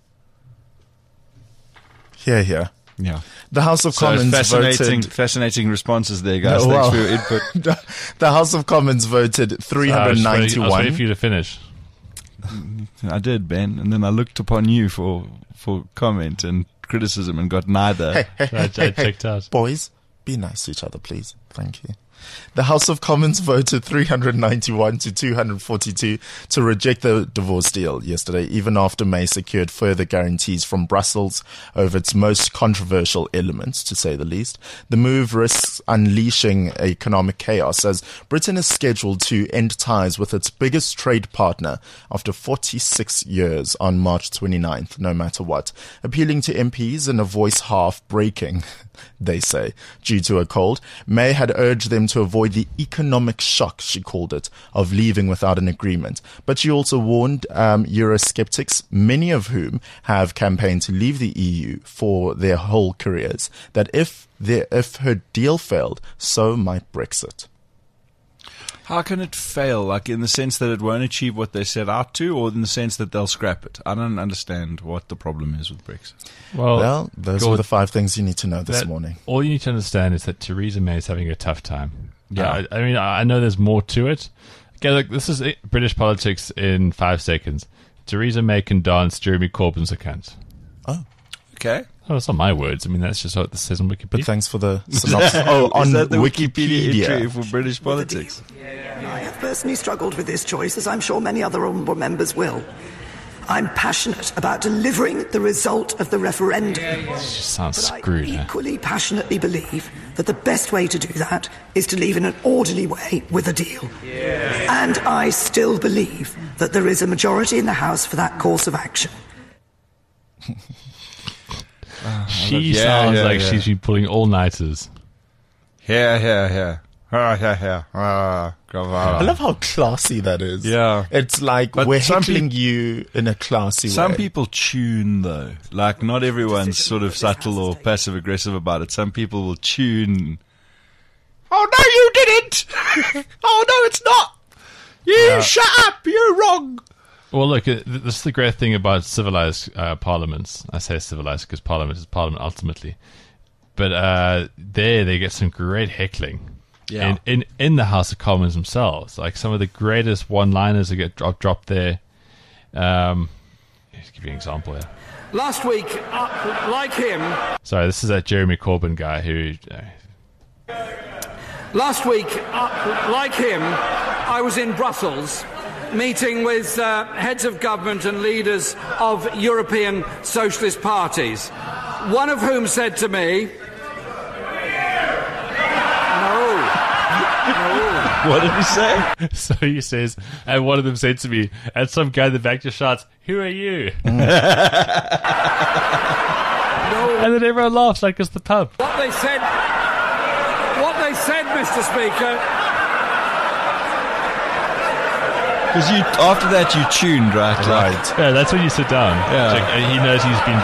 Here. Yeah. The House of Commons Fascinating responses there, guys. No, Thanks well, for your input. The House of Commons voted I was waiting 391. for you to finish. I did, Ben, and then I looked upon you for comment and criticism and got neither. I checked out. Boys, be nice to each other, please. Thank you. The House of Commons voted 391 to 242 to reject the divorce deal yesterday, even after May secured further guarantees from Brussels over its most controversial elements, to say the least. The move risks unleashing economic chaos as Britain is scheduled to end ties with its biggest trade partner after 46 years on March 29th, no matter what, appealing to MPs in a voice half breaking, they say, due to a cold. May had urged them to avoid the economic shock, she called it, of leaving without an agreement. But she also warned Eurosceptics, many of whom have campaigned to leave the EU for their whole careers, that if her deal failed, so might Brexit. How can it fail? Like in the sense that it won't achieve what they set out to, or in the sense that they'll scrap it? I don't understand what the problem is with Brexit. Well, those were the 5 things you need to know this morning. All you need to understand is that Theresa May is having a tough time. Yeah. I mean, I know there's more to it. Okay, look, this is British politics in 5 seconds. Theresa May can dance, Jeremy Corbyn's a cunt. Oh. Okay. Oh, that's not my words. I mean, that's just what this says on Wikipedia. But thanks for the synopsis. On Is that the Wikipedia entry for British politics? I have personally struggled with this choice, as I'm sure many other honourable members will. I'm passionate about delivering the result of the referendum. She sounds But screwed. I equally passionately believe that the best way to do that is to leave in an orderly way with a deal. And I still believe that there is a majority in the House for that course of action. She sounds like she's been pulling all-nighters. Yeah. I love how classy that is. Yeah. It's like But we're some heckling you in a classy way. Some people tune, though. Like, not everyone's sort of subtle or passive-aggressive about it. Some people will tune. Oh, no, you didn't! Oh, no, it's not! You shut up! You're wrong! Well, look, this is the great thing about civilized parliaments. I say civilized because parliament is parliament ultimately. But there they get some great heckling. Yeah. In the House of Commons themselves. Like some of the greatest one-liners that get dropped there. Let's give you an example here. Last week, like him... Sorry, this is that Jeremy Corbyn guy who... Last week, like him, I was in Brussels meeting with heads of government and leaders of European socialist parties, one of whom said to me, No. What did he say? So he says, and one of them said to me, and some guy in the back just shouts, "Who are you?" No. And then everyone laughs like it's the pub. What they said, Mr. Speaker... Because after that you tuned, right? Right. Yeah, that's when you sit down. Yeah. It's like, he knows he's been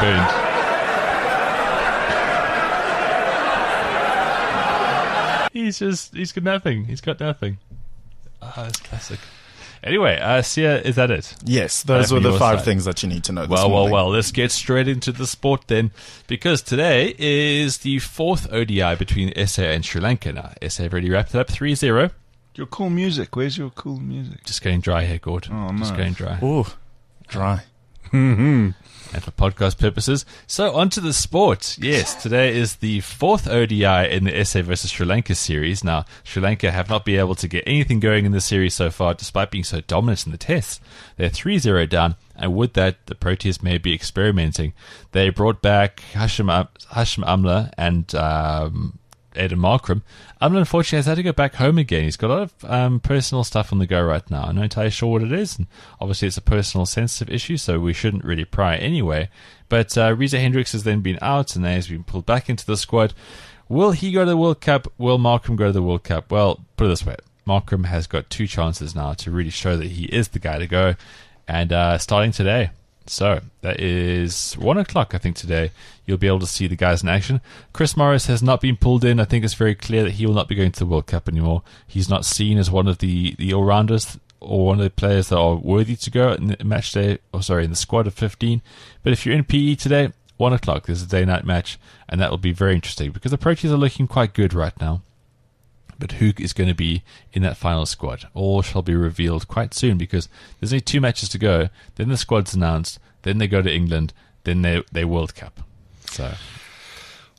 burned. He's got nothing. He's got nothing. That's classic. Anyway, Sia, is that it? Yes, those were From the your 5 side. things that you need to know this morning. Well, let's get straight into the sport then, because today is the 4th ODI between SA and Sri Lanka. Now, SA have already wrapped it up 3-0. Your cool music. Where's your cool music? Just going dry here, Gord. Oh, Just no. going dry. Ooh, dry. And for podcast purposes. So, on to the sport. Yes, today is the 4th ODI in the SA versus Sri Lanka series. Now, Sri Lanka have not been able to get anything going in the series so far, despite being so dominant in the tests. They're 3-0 down, and with that, the Proteas may be experimenting. They brought back Hashim Amla and Aidan Markram. Amla, unfortunately, has had to go back home again. He's got a lot of personal stuff on the go right now. I'm not entirely sure what it is, and obviously it's a personal sensitive issue, so we shouldn't really pry anyway. But Reza Hendricks has then been out, and has been pulled back into the squad. Will he go to the World Cup? Will Markram go to the World Cup? Well, put it this way. Markram has got 2 chances now to really show that he is the guy to go, and starting today. So, that is 1 o'clock, I think, today. You'll be able to see the guys in action. Chris Morris has not been pulled in. I think it's very clear that he will not be going to the World Cup anymore. He's not seen as one of the all-rounders or one of the players that are worthy to go in the match day, in the squad of 15. But if you're in PE today, 1 o'clock, there's a day-night match, and that will be very interesting because the Proteas are looking quite good right now. But who is going to be in that final squad? All shall be revealed quite soon because there's only 2 matches to go. Then the squad's announced. Then they go to England. Then they World Cup. So,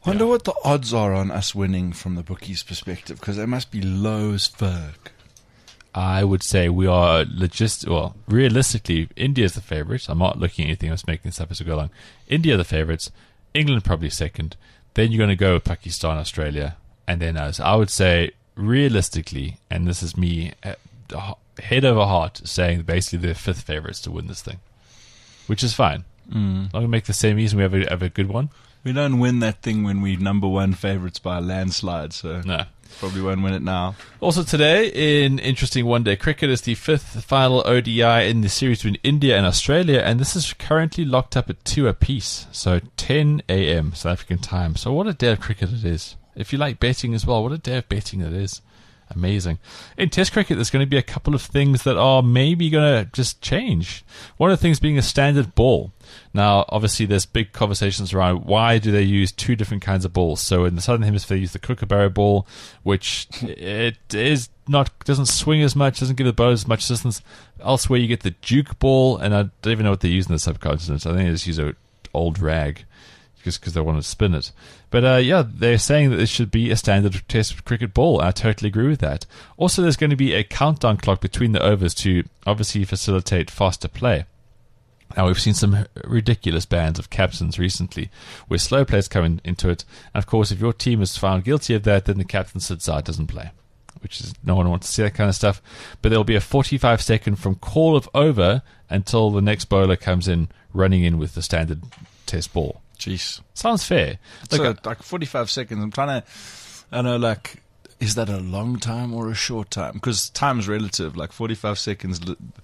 Wonder what the odds are on us winning from the bookies' perspective, because they must be low as fuck. I would say we are realistically, India's the favourites. I'm not looking at anything. I'm just making this up as we go along. India the favourites. England probably second. Then you're going to go with Pakistan, Australia, and then us. I would say realistically, and this is me head over heart saying basically they're fifth favourites to win this thing, which is fine. I'm going to make the semis and we have a good one. We don't win that thing when we're number one favourites by a landslide, so No. probably won't win it now. Also today, in interesting one-day cricket, is the fifth final ODI in the series between India and Australia, and this is currently locked up at 2 apiece, so 10 a.m. South African time. So what a day of cricket it is. If you like betting as well, what a day of betting it is. Amazing. In Test cricket, there's going to be a couple of things that are maybe going to just change. One of the things being a standard ball. Now, obviously, there's big conversations around why do they use two different kinds of balls. So in the Southern Hemisphere, they use the Kookaburra ball, which doesn't swing as much, doesn't give the bowlers as much distance. Elsewhere, you get the Duke ball, and I don't even know what they use in the subcontinent. I think they just use an old rag just because they want to spin it. But they're saying that this should be a standard Test cricket ball. I totally agree with that. Also, there's going to be a countdown clock between the overs to obviously facilitate faster play. Now, we've seen some ridiculous bans of captains recently where slow players come into it. And, of course, if your team is found guilty of that, then the captain sits out, doesn't play, which is no one wants to see that kind of stuff. But there'll be a 45-second from call of over until the next bowler comes in running in with the standard Test ball. Jeez. Sounds fair. So, like 45 seconds, I'm trying to, I know, like, is that a long time or a short time? Because time's relative. Like 45 seconds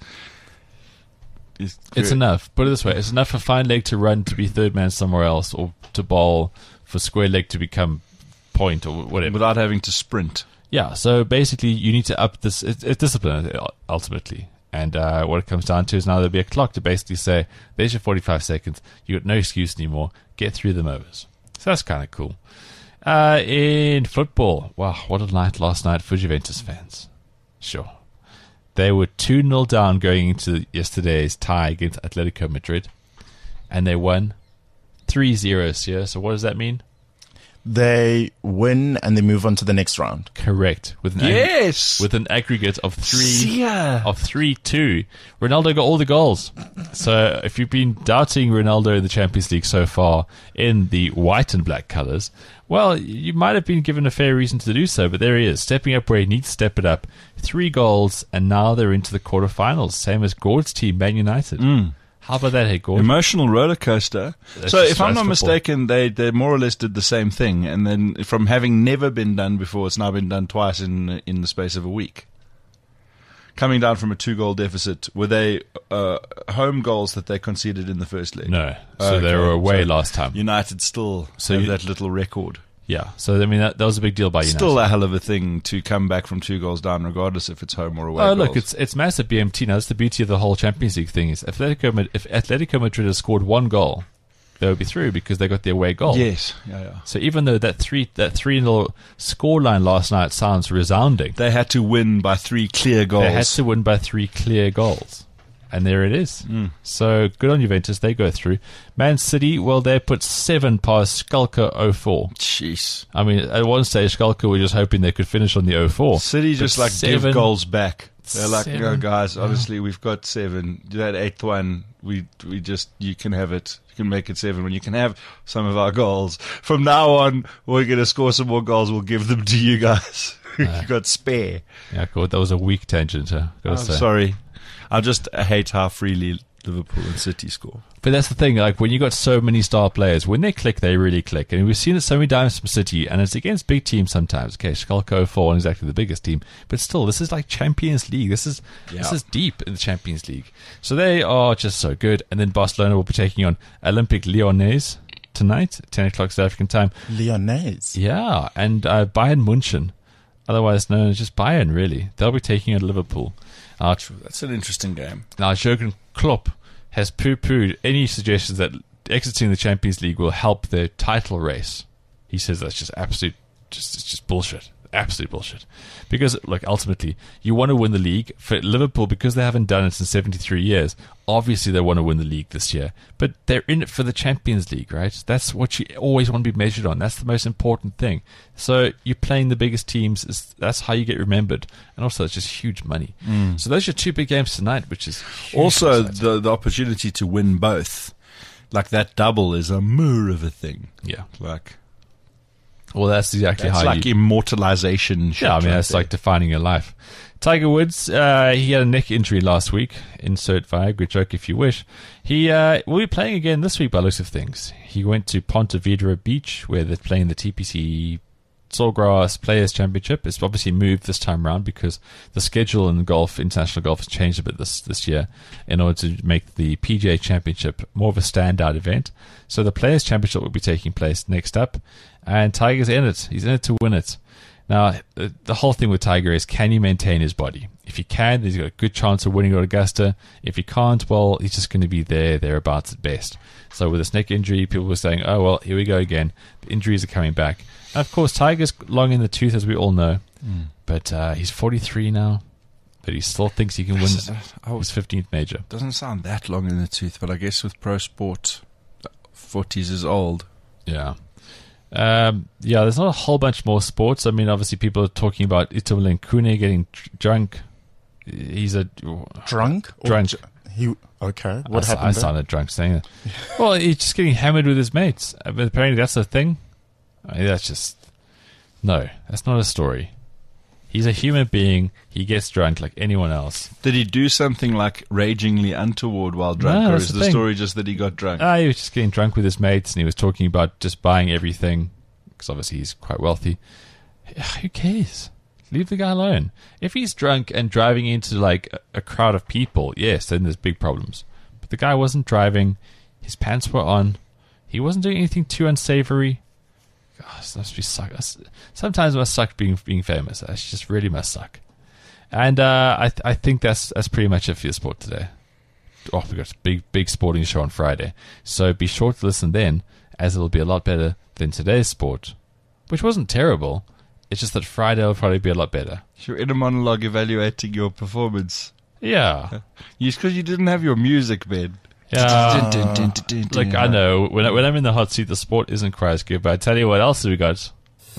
it's enough. Put it this way. It's enough for fine leg to run to be third man somewhere else, or to bowl for square leg to become point or whatever. Without having to sprint. Yeah, so basically you need to up this. It's discipline, ultimately. And what it comes down to is now there'll be a clock to basically say, there's your 45 seconds. You got no excuse anymore. Get through them overs. So that's kind of cool. In football, wow, what a night last night for Juventus fans. Sure. They were 2-0 down going into yesterday's tie against Atletico Madrid. And they won 3-0 here. So what does that mean? They win and they move on to the next round. Correct. With an aggregate of 3-2. Ronaldo got all the goals. So if you've been doubting Ronaldo in the Champions League so far in the white and black colours, well, you might have been given a fair reason to do so, but there he is, stepping up where he needs to step it up. 3 goals, and now they're into the quarterfinals, same as Gord's team, Man United. How about that, hey, Gord? Emotional roller coaster. That's So just if I'm not football. mistaken, they more or less did the same thing, and then from having never been done before, it's now been done twice in the space of a week. Coming down from a 2-goal deficit, were they home goals that they conceded in the first leg? No. So they were away last time. United still have that little record. Yeah. So, I mean, that was a big deal by United. Still a hell of a thing to come back from 2 goals down, regardless if it's home or away. Oh, goals. look, it's massive BMT. Now, that's the beauty of the whole Champions League thing is if Atletico Madrid has scored 1 goal, they would be through because they got the away goal. Yes. Yeah. So even though that 3-0 scoreline last night sounds resounding, They had to win by 3 clear goals. they had to win by 3 clear goals. And there it is. So good on Juventus. They go through. Man City, well, they put 7 past Schalke 04. Jeez. I mean, at one stage, Schalke were just hoping they could finish on the 04. City just But like give 7 goals back. They're like, 7. guys, honestly, we've got 7. That 8th one, we just, you can have it. You can make it 7 when you can have some of our goals. From now on, we're going to score some more goals. We'll give them to you guys. You got spare. Yeah, God, that was a weak tangent. I'm Gotta say. sorry. I hate how freely Liverpool and City score. But that's the thing, like when you got so many star players, when they click, they really click. And we've seen it so many times from City, and it's against big teams sometimes. Okay, Schalke 04 isn't exactly the biggest team, but still, this is like Champions League. This is deep in the Champions League. So they are just so good. And then Barcelona will be taking on Olympique Lyonnais tonight, 10 o'clock South African time. Lyonnais. Yeah, and Bayern München, otherwise known as just Bayern, really. They'll be taking on Liverpool. That's an interesting game. Now, Jurgen Klopp has poo-pooed any suggestions that exiting the Champions League will help their title race. He says that's just absolute, it's just bullshit. absolute bullshit. Because, look, ultimately, you want to win the league. For Liverpool, because they haven't done it in 73 years, obviously they want to win the league this year. But they're in it for the Champions League, right? That's what you always want to be measured on. That's the most important thing. So you're playing the biggest teams. That's how you get remembered. And also, it's just huge money. So those are 2 big games tonight, which is huge. Also, the opportunity to win both. Like that double is a more of a thing. Yeah. Like... Well, that's exactly That's how like Yeah, immortalization. I mean, that's like defining your life. Tiger Woods, he had a neck injury last week. Insert Viagra joke if you wish. He will be playing again this week by the looks of things. He went to Ponte Vedra Beach, where they're playing the TPC Sawgrass Players Championship. It's obviously moved this time around because the schedule in golf, international golf, has changed a bit this year in order to make the PGA Championship more of a standout event. So the Players Championship will be taking place next up, and Tiger's in it. He's in it to win it. Now, the whole thing with Tiger is, can he maintain his body? If he can, he's got a good chance of winning at Augusta. If he can't, well, he's just going to be thereabouts at best. So with this neck injury, people were saying, oh, well, here we go again. The injuries are coming back. And of course, Tiger's long in the tooth, as we all know. But he's 43 now. But he still thinks he can win his 15th major. Doesn't sound that long in the tooth, but I guess with pro sport, 40s is old. Yeah. There's not a whole bunch more sports. I mean, obviously, people are talking about Itumeleng Khune getting drunk. He's a... Drunk? Drunk. Okay. What happened I there? sounded drunk saying that. Well, he's just getting hammered with his mates. But apparently that's a thing. I mean, that's just... No, that's not a story. He's a human being. He gets drunk like anyone else. Did he do something like ragingly untoward while drunk, No, or that's is the the thing. story just that he got drunk? He was just getting drunk with his mates, and he was talking about just buying everything, because obviously he's quite wealthy. Who cares? Leave the guy alone. If he's drunk and driving into like a crowd of people, yes, then there's big problems. But the guy wasn't driving. His pants were on. He wasn't doing anything too unsavory. Gosh, that must be suck. Sometimes it must suck being famous. That just really must suck. And I think that's pretty much it for your sport today. Oh, we've got a big sporting show on Friday. So be sure to listen then, as it'll be a lot better than today's sport, which wasn't terrible. It's just that Friday will probably be a lot better. You're in a monologue evaluating your performance. Yeah. Because you didn't have your music, Ben. Yeah. Look, I know. When I'm in the hot seat, the sport isn't quite as good. But I tell you what else we got.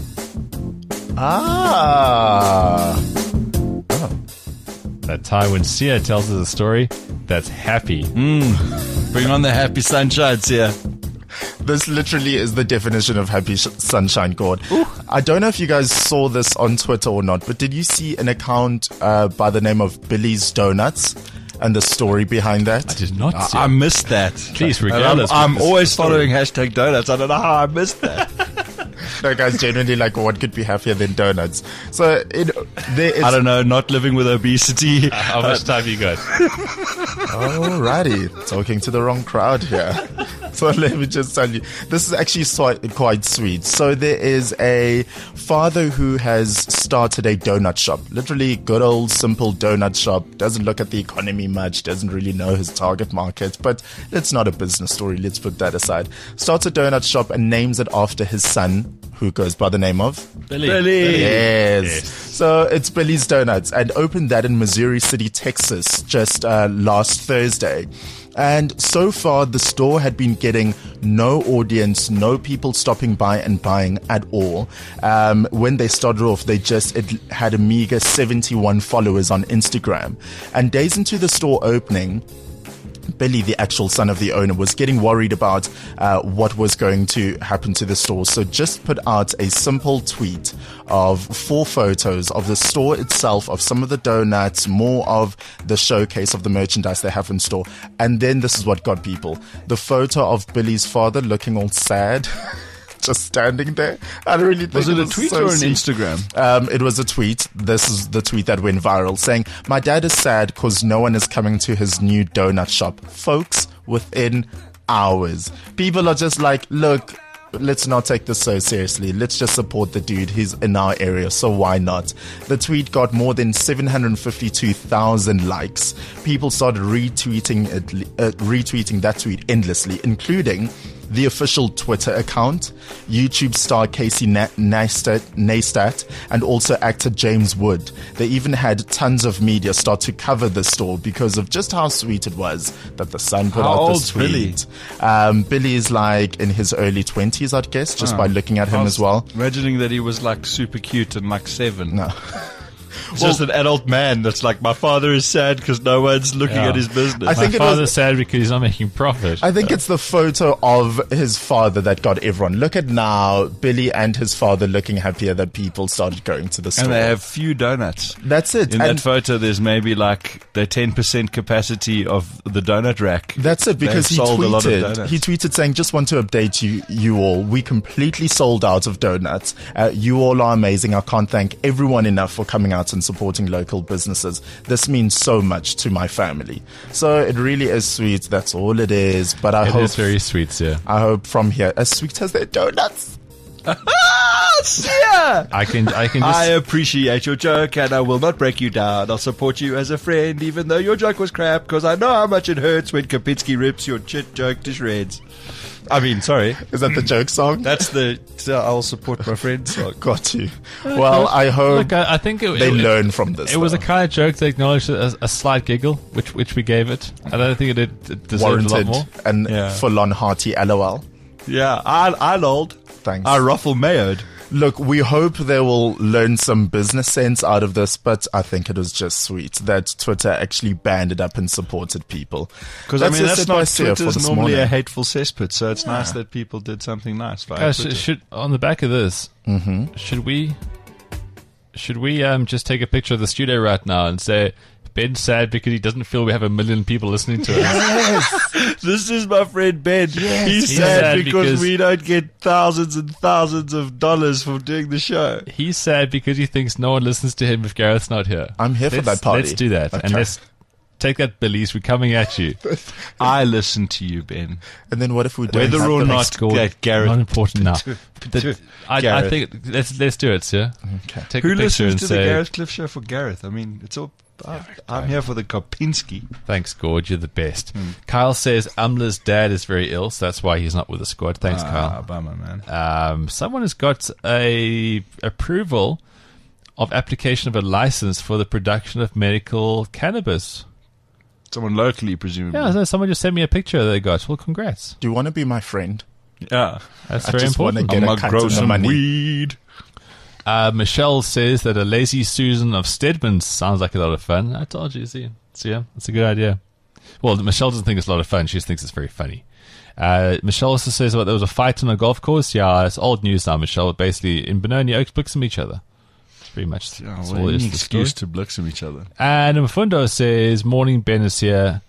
That time when Sia tells us a story that's happy. Bring on the happy sunshine, Sia. This literally is the definition of happy sunshine, God. I don't know if you guys saw this on Twitter or not, but did you see an account by the name of Billy's Donuts and the story behind that? I did not see I it. missed that. Please, And regardless. I'm always following hashtag donuts. I don't know how I missed that. No, guys, genuinely, like, what could be happier than donuts? So, there is... I don't know, not living with obesity. How much time you got? Alrighty, talking to the wrong crowd here. So let me just tell you, this is actually quite sweet. So there is a father who has started a donut shop. Literally good old simple donut shop. Doesn't look at the economy much, doesn't really know his target market, but it's not a business story. Let's put that aside. Starts a donut shop and names it after his son, who goes by the name of Billy. Yes. So it's Billy's Donuts, and opened that in Missouri City, Texas, just last Thursday. And so far, the store had been getting no audience, no people stopping by and buying at all. When they started off, it had a meager 71 followers on Instagram. And days into the store opening, Billy, the actual son of the owner, was getting worried about what was going to happen to the store. So just put out a simple tweet of 4 photos of the store itself, of some of the donuts, more of the showcase of the merchandise they have in store. And then this is what got people. The photo of Billy's father looking all sad. Just standing there. I don't really think Was it a was tweet so or an sweet. Instagram? It was a tweet. This is the tweet that went viral, saying, "My dad is sad because no one is coming to his new donut shop." Folks, within hours, people are just like, look, let's not take this so seriously. Let's just support the dude. He's in our area, so why not? The tweet got more than 752,000 likes. People started retweeting that tweet endlessly, including the official Twitter account, YouTube star Casey Neistat, and also actor James Wood. They even had tons of media start to cover the store because of just how sweet it was that the son put How out old's this tweet. Billy is like in his early 20s, I'd guess, just by looking at him as well. Imagining that he was like super cute and like 7. No. Just an adult man that's like, my father is sad because no one's looking at his business. I think My father's sad because he's not making profit. I think it's the photo of his father that got everyone. Look at now, Billy and his father looking happier that people started going to the store. And they have few donuts. That's it. In And that photo, there's maybe like the 10% capacity of the donut rack. that's it, because They've sold a lot of donuts. he tweeted saying, just want to update you all. We completely sold out of donuts. You all are amazing. I can't thank everyone enough for coming out and supporting local businesses. This means so much to my family. So it really is sweet. That's all it is. But I It hope is very sweet, sir. I hope from here, as sweet as their donuts. Yeah. I can I just appreciate your joke and I will not break you down. I'll support you as a friend even though your joke was crap because I know how much it hurts when Kapinski rips your shit joke to shreds. I mean, sorry. Is that the joke song? That's the I'll support my friend song. Got you. Well, I hope look. I think they learn from this. It was a though. kind of joke that acknowledged a slight giggle, which we gave it. I don't think it deserved a lot warranted more. and Yeah. full-on hearty LOL. Yeah, I lolled. Thanks. I ruffle mayoed. Look, we hope they will learn some business sense out of this, but I think it was just sweet that Twitter actually banded up and supported people. Because I mean, just that's not advice here for Twitter's this normally morning. a hateful cesspit, so it's nice that people did something nice. Via Guys, Twitter. should on the back of this, should we just take a picture of the studio right now and say Ben's sad because he doesn't feel we have 1 million people listening to us? This is my friend Ben. He's sad because we don't get thousands and thousands of dollars for doing the show. He's sad because he thinks no one listens to him if Gareth's not here. I'm here for that party. Let's do that. And Okay. let's take that, Billies. We're coming at you. I listen to you, Ben. And then what if we don't Whether have or the not next- that Gareth. Not important now. I Gareth. think let's do it, sir. Okay. Take Who a picture listens and to say, the Gareth Cliff show for Gareth? I mean, it's all. I'm here for the Kopinski. thanks, Gord, you're the best. Kyle says Amla's dad is very ill, so that's why he's not with the squad. Thanks, Kyle. Bummer, man. Someone has got a approval of application of a license for the production of medical cannabis. Someone locally, presumably. Yeah, so someone just sent me a picture they got. Well, congrats. Do you want to be my friend? Yeah. That's I very just wanna important. get I'm a gonna cut grow in the some money. weed. Michelle says that a lazy Susan of Stedman sounds like a lot of fun. I told you, see. So yeah, that's a good idea. Well, Michelle doesn't think it's a lot of fun. She just thinks it's very funny. Michelle also says about there was a fight on a golf course. Yeah, it's old news now, Michelle. Basically, in Benoni, Oaks bliksem each other. It's pretty much that's all there is Any to the story. excuse to bliksem each other. And Mfundo says, morning, Ben is here.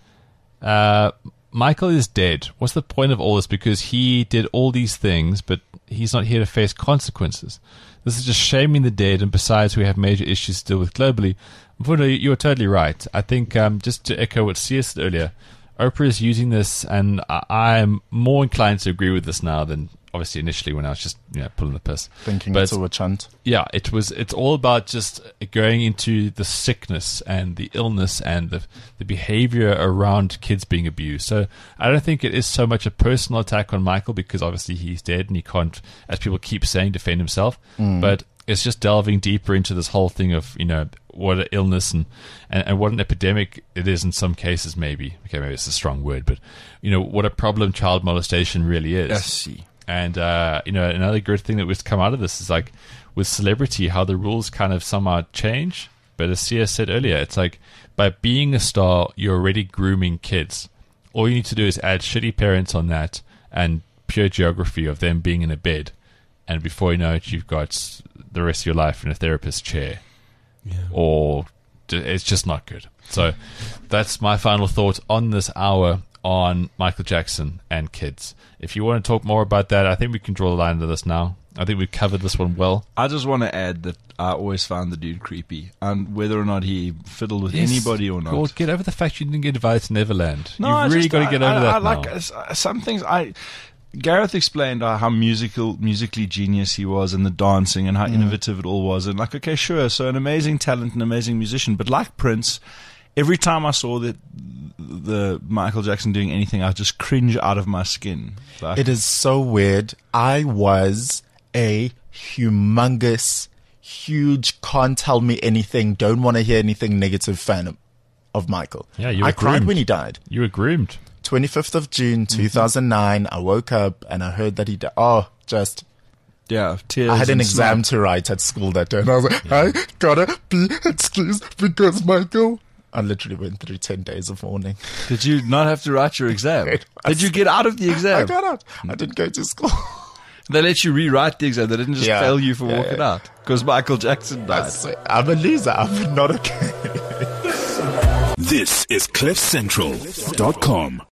Michael is dead. What's the point of all this? Because he did all these things, but he's not here to face consequences. This is just shaming the dead, and besides, we have major issues to deal with globally. Mfundo, you're totally right. I think, just to echo what Sia said earlier, Oprah is using this, and I'm more inclined to agree with this now than obviously initially when I was just pulling the piss. Thinking But it's a witch hunt. yeah, it's all about just going into the sickness and the illness and the behavior around kids being abused. So I don't think it is so much a personal attack on Michael, because obviously he's dead and he can't, as people keep saying, defend himself. But it's just delving deeper into this whole thing of, what an illness and what an epidemic it is in some cases, maybe. Okay, maybe it's a strong word, but, what a problem child molestation really is. Yes. And, another good thing that was come out of this is like with celebrity, how the rules kind of somehow change. But as Sia said earlier, it's like by being a star, you're already grooming kids. All you need to do is add shitty parents on that and pure geography of them being in a bed. And before you know it, you've got the rest of your life in a therapist's chair. Yeah. Or it's just not good. So that's my final thought on this hour on Michael Jackson and kids. If you want to talk more about that, I think we can draw the line to this now. I think we've covered this one well. I just want to add that I always found the dude creepy, and whether or not he fiddled with anybody or not. God, get over the fact you didn't get invited to Neverland. No, You've really got to get over that I now. like some things. Gareth explained how musically genius he was, and the dancing, and how innovative it all was. And okay, sure, so an amazing talent, an amazing musician, but like Prince, every time I saw the Michael Jackson doing anything, I just cringe out of my skin. Like, It is so weird. I was a humongous, huge, can't tell me anything, don't want to hear anything negative fan of Michael. Yeah, you were I cried groomed. when he died. You were groomed. 25th of June, 2009, I woke up and I heard that he died. Oh, just... yeah, tears. I had an and exam to write at school that day, and I was like, I gotta be excused because Michael... I literally went through 10 days of mourning. Did you not have to write your exam? Did you get out of the I exam? got out. I didn't go to school. They let you rewrite the exam. They didn't just Yeah. fail you for Yeah, walking yeah. out because Michael Jackson I died. swear, I'm a loser. I'm not okay. This is CliffCentral.com.